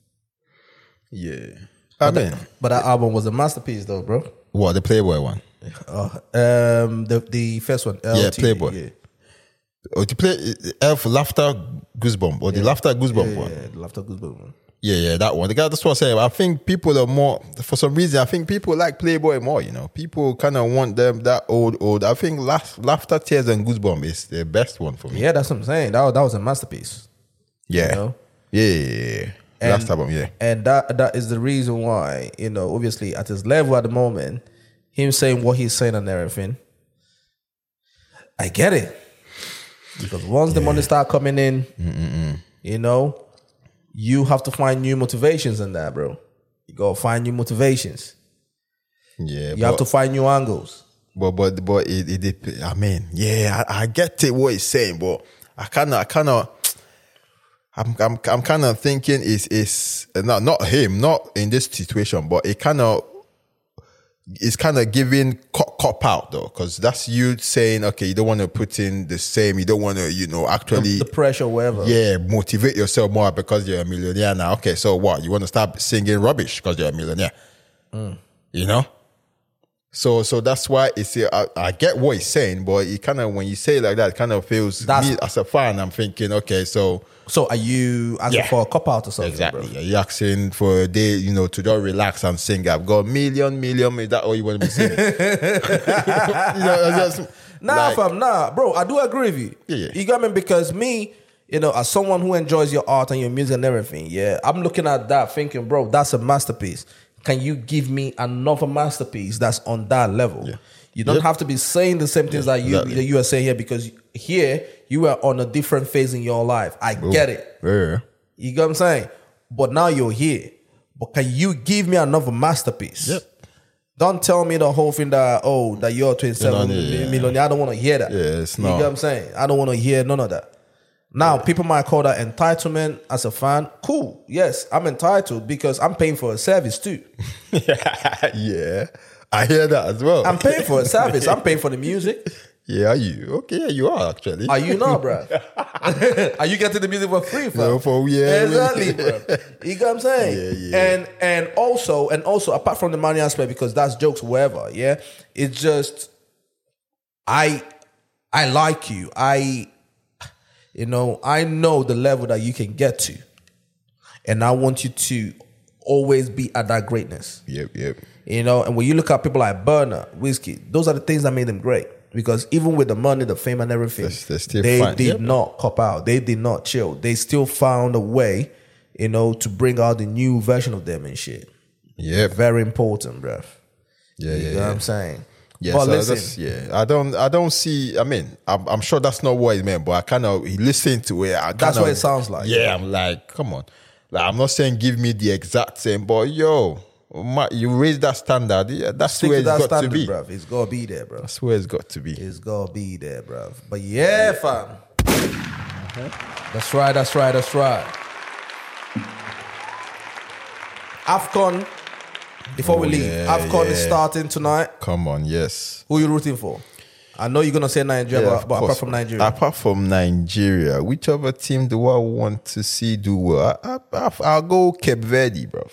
Yeah. I mean, But that album was a masterpiece, though, bro. what, the Playboy one? Uh, um, the the first one, L T, Yeah, Playboy. Yeah, Or the play Elf Laughter Goosebump or the Laughter Goosebump yeah, one? yeah, the Laughter Goosebump one. Yeah, yeah, that one. The guy, that's what I'm saying. I think people are more, for some reason, I think people like Playboy more, you know. People kind of want them that old, old. I think Laugh, Laughter, Tears, and Goosebumps is the best one for me. Yeah, that's what I'm saying. That, was- that was a masterpiece. Yeah. You know? Yeah, yeah, yeah, yeah. And- Last album, yeah. And that that is the reason why, you know, obviously at his level at the moment, him saying what he's saying and everything, I get it. Because once the money start coming in, Mm-mm-mm. you know, you have to find new motivations in that, bro. You gotta find new motivations. Yeah, You but, have to find new angles. but but but it, it, it I mean, yeah, I, I get it what he's saying, but I kind of I kind of I'm I'm I'm kind of thinking is is not not him, not in this situation, but it kind of it's kind of giving cop, cop out though, because that's you saying, okay, you don't want to put in the same, you don't want to, you know, actually The pressure, whatever. yeah, motivate yourself more because you're a millionaire now. Okay, so what? You want to start singing rubbish because you're a millionaire? Mm. You know? So so that's why it's I, I get what he's saying, but it kind of when you say it like that, it kind of feels That's- me as a fan. I'm thinking, okay, so So are you asking Yeah. for a cop out or something? exactly, Bro? yeah, you're asking for a day, you know, to just relax and sing. I've got million, million. Is that all you want to be singing? you know, it's just, Nah, like, fam, nah, bro. I do agree with you. Yeah, yeah. You got me? Because me, you know, as someone who enjoys your art and your music and everything, yeah, I'm looking at that thinking, bro, that's a masterpiece. Can you give me another masterpiece that's on that level? Yeah. You don't Yep. have to be saying the same things Yeah, that you exactly. that you are saying here, because here you are on a different phase in your life. I get it. yeah. You get what I'm saying? But now you're here. But can you give me another masterpiece? Yep. Don't tell me the whole thing that, oh, that you're twenty-seven You know, yeah. million. I don't want to hear that. Yeah, it's You not. get what I'm saying? I don't want to hear none of that. Now, people might call that entitlement as a fan. Cool. Yes, I'm entitled because I'm paying for a service too. yeah, I hear that as well. I'm paying for a service. I'm paying for the music. Yeah, are you? Okay, yeah, you are actually. Are you not, bro? Are you getting the music for free, fam? No, for yeah, Exactly, bro. You get what I'm saying? Yeah, yeah. And and also and also apart from the money aspect, because that's jokes, whatever. Yeah, it's just I I like you. I you know I know the level that you can get to, and I want you to always be at that greatness. Yep, yep. You know, and when you look at people like Burner, Whiskey, those are the things that made them great. Because even with the money, the fame, and everything, They're- they're still they fine. did Yep. not cop out. They did not chill. They still found a way, you know, to bring out the new version of them and shit. Yeah, Very important, bruv. yeah, You yeah. know yeah. what I'm saying? Yeah, But so listen, that's, yeah. I don't, I don't see. I mean, I'm, I'm sure that's not what he meant, but I kind of listen to it. I That's kinda, what it sounds like. Yeah, I'm like, come on. Like, I'm not saying give me the exact same, but yo, my, you raise that standard. Yeah, that's stick where to it's that got standard, to be. bruv. It's gotta be there, bruv. That's where it's got to be. It's gotta be there, bruv. But yeah, fam. That's right, that's right, that's right. AFCON, before we Oh, leave, yeah, AFCON is yeah. starting tonight. Come on, yes. Who are you rooting for? I know you're gonna say Nigeria, Yeah, but, of but apart course. from Nigeria, Apart from Nigeria, which other team do I want to see do well? I, I, I'll go Cape Verde, bro.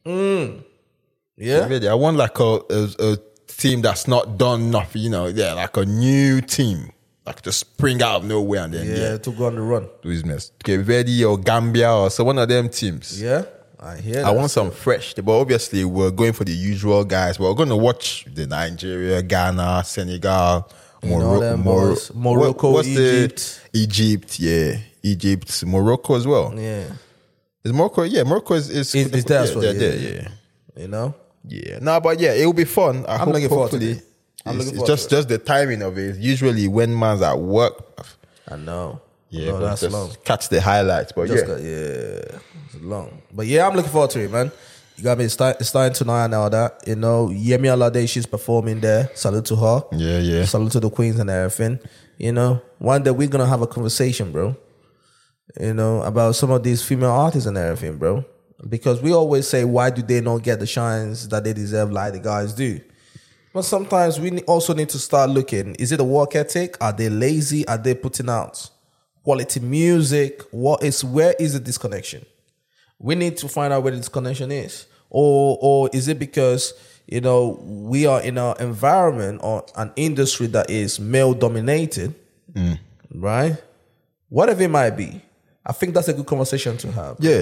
yeah, Cape Verde. I want like a, a, a team that's not done nothing, you know, yeah, like a new team. Like just spring out of nowhere and then, yeah, yeah, to go on the run. do his mess. Cape Verde or Gambia or so one of them teams. Yeah, I hear. I that. want some fresh, but obviously we're going for the usual guys. We're going to watch the Nigeria, Ghana, Senegal, know Moro- them Moro- boys. Morocco, what- what's the- Egypt. Egypt, yeah, Egypt, Morocco as well. Yeah, Is Morocco? Yeah, Morocco is is, Is- is there yeah, as well, they're yeah, there, yeah. yeah, you know. yeah. No, but yeah, it will be fun. I I'm hope, looking forward to hopefully. it. I'm It's, looking it's forward just to it. just the timing of it. Usually when man's at work, I know. yeah, no, but that's just long. catch the highlights. But Just yeah, got, yeah, it's long. But yeah, I'm looking forward to it, man. You got me. It's, start, it's starting tonight and all that. You know, Yemi Alade, she's performing there. Salute to her. yeah, yeah. Salute to the queens and everything. You know, one day we're gonna have a conversation, bro. You know, about some of these female artists and everything, bro. Because we always say, why do they not get the shines that they deserve like the guys do? But sometimes we ne- also need to start looking. Is it a work ethic? Are they lazy? Are they putting out quality music? What is where is the disconnection? We need to find out where the disconnection is. Or or is it because, you know, we are in an environment or an industry that is male dominated, right? Whatever it might be. I think that's a good conversation to have. Yeah,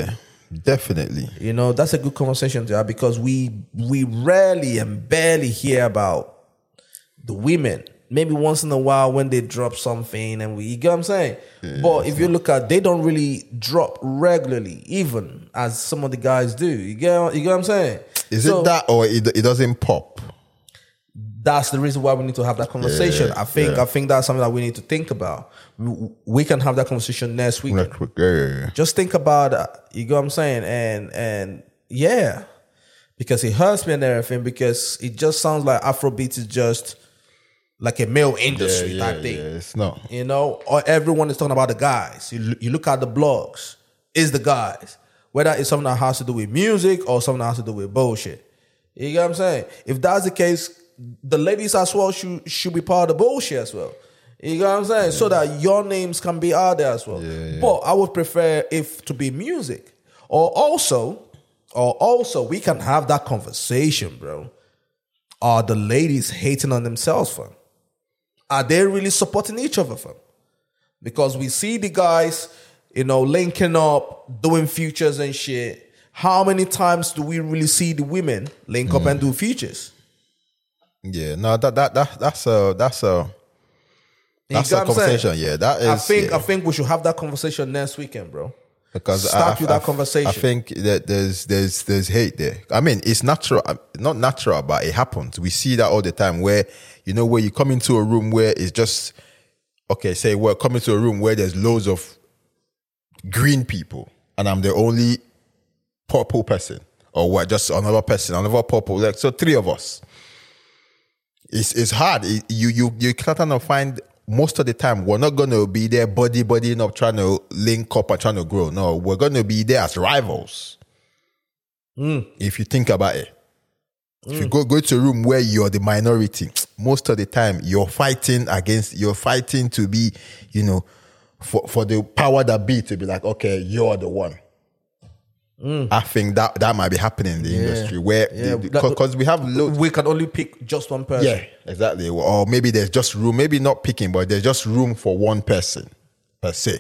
Definitely. You know, that's a good conversation to have because we we rarely and barely hear about the women. Maybe once in a while when they drop something and we, you get what I'm saying? Yeah, but if you look at, they don't really drop regularly, even as some of the guys do. You get, you get what I'm saying? Is So, it that or it, it doesn't pop? that's the reason why we need to have that conversation. Yeah, I think yeah. I think that's something that we need to think about. We, we can have that conversation next week. Next week, yeah, yeah, yeah. Just think about that. You get what I'm saying? And and yeah, because it hurts me and everything. Because it just sounds like Afrobeat is just like a male industry Yeah, yeah, type thing. yeah, it's not. You know, or everyone is talking about the guys. You you look at the blogs, it's the guys. Whether it's something that has to do with music or something that has to do with bullshit. You get what I'm saying? If that's the case, the ladies as well should should be part of the bullshit as well. You get what I'm saying? Yeah. So that your names can be out there as well. Yeah, yeah. But I would prefer if to be music. Or also, or also we can have that conversation, bro. Are the ladies hating on themselves, fam? Are they really supporting each other, fam? Because we see the guys, you know, linking up, doing features and shit. How many times do we really see the women link up and do features? Yeah, no, that that that that's a that's a that's You a get what I'm saying? conversation. Yeah, that is. I think yeah. I think we should have that conversation next weekend, bro. Because start I, with I, that conversation. I think that there's there's there's hate there. I mean, it's natural, not natural, but it happens. We see that all the time. Where you know, where you come into a room where it's just okay. Say we're coming to a room where there's loads of green people, and I'm the only purple person, or what? Just another person, another purple. Like so, three of us. It's it's hard. It, you you you can't kind of find. Most of the time, we're not going to be there body bodying up, trying to link up and trying to grow. No, we're going to be there as rivals. Mm. If you think about it. Mm. If you go, go to a room where you're the minority, most of the time, you're fighting against, you're fighting to be, you know, for, for the power that be to be like, okay, you're the one. Mm. I think that that might be happening in the yeah. industry where, because yeah. we have loads. We can only pick just one person. Yeah, exactly. Or maybe there's just room, maybe not picking, but there's just room for one person per se.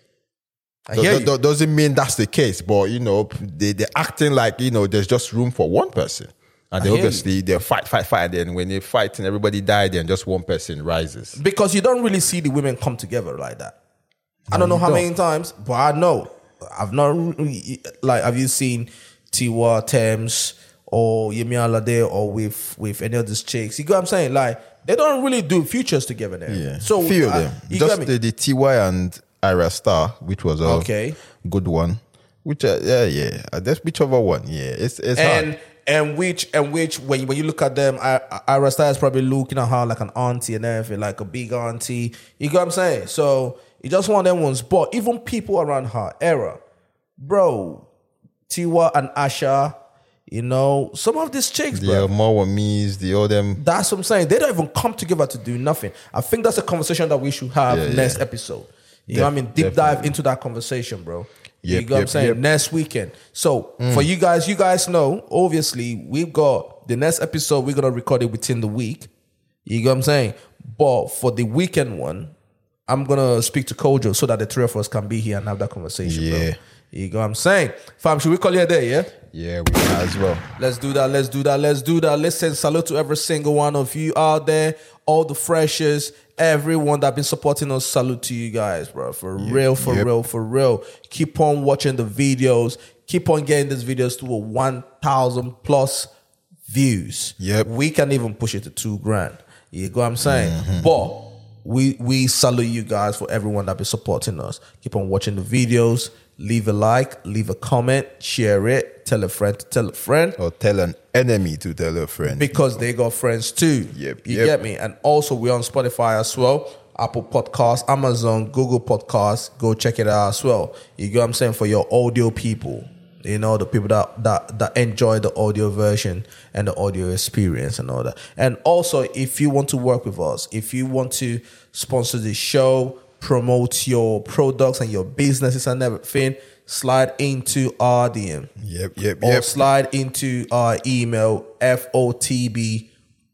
I hear th- th- doesn't mean that's the case, but you know, they, they're acting like, you know, there's just room for one person. And they obviously, they fight, fight, fight. And when they fight and everybody die, then just one person rises. Because you don't really see the women come together like that. I don't know how don't. many times, but I know. I've not like. Have you seen Tiwa, Thames, or Yemi Alade, or with with any of these chicks? You get what I'm saying? Like they don't really do features together there. Yeah, so few of uh, them. Just the, the T Y and Ira Star, which was a okay. good one. Which uh, yeah, yeah. Uh, that's whichever one. Yeah, it's it's and hard. and which and which when you, when you look at them, Ira Star is probably looking at her like an auntie and everything, like a big auntie. You get what I'm saying? So. You just want them ones. But even people around her era, bro, Tiwa and Asha, you know, some of these chicks, the bro. The more me's, the all them. That's what I'm saying. They don't even come together to do nothing. I think that's a conversation that we should have yeah, next yeah. episode. You Def- know what I mean? Deep definitely. dive into that conversation, bro. Yep, you know what yep, I'm saying? Yep. Next weekend. So mm. for you guys, you guys know, obviously, we've got the next episode, we're going to record it within the week. You know what I'm saying? But for the weekend one, I'm going to speak to Kojo so that the three of us can be here and have that conversation, yeah. bro. You know what I'm saying? Fam, should we call it a day, yeah? Yeah, we might as well. Let's do that, let's do that, let's do that. Let's send salute to every single one of you out there, all the freshers, everyone that been supporting us. Salute to you guys, bro. For yep. real, for yep. real, for real. Keep on watching the videos. Keep on getting these videos to a one thousand plus views. Yep. We can even push it to two grand. You know what I'm saying? Mm-hmm. But We we salute you guys for everyone that been supporting us. Keep on watching the videos. Leave a like, leave a comment, share it, tell a friend to tell a friend. Or tell an enemy to tell a friend. Because they got friends too. Yep, you yep. get me? And also we're on Spotify as well. Apple Podcasts, Amazon, Google Podcasts. Go check it out as well. You get what I'm saying? For your audio people. You know, the people that, that that enjoy the audio version and the audio experience and all that. And also, if you want to work with us, if you want to sponsor the show, promote your products and your businesses and everything, slide into our D M. Yep, yep, or yep. slide into our email, F O T B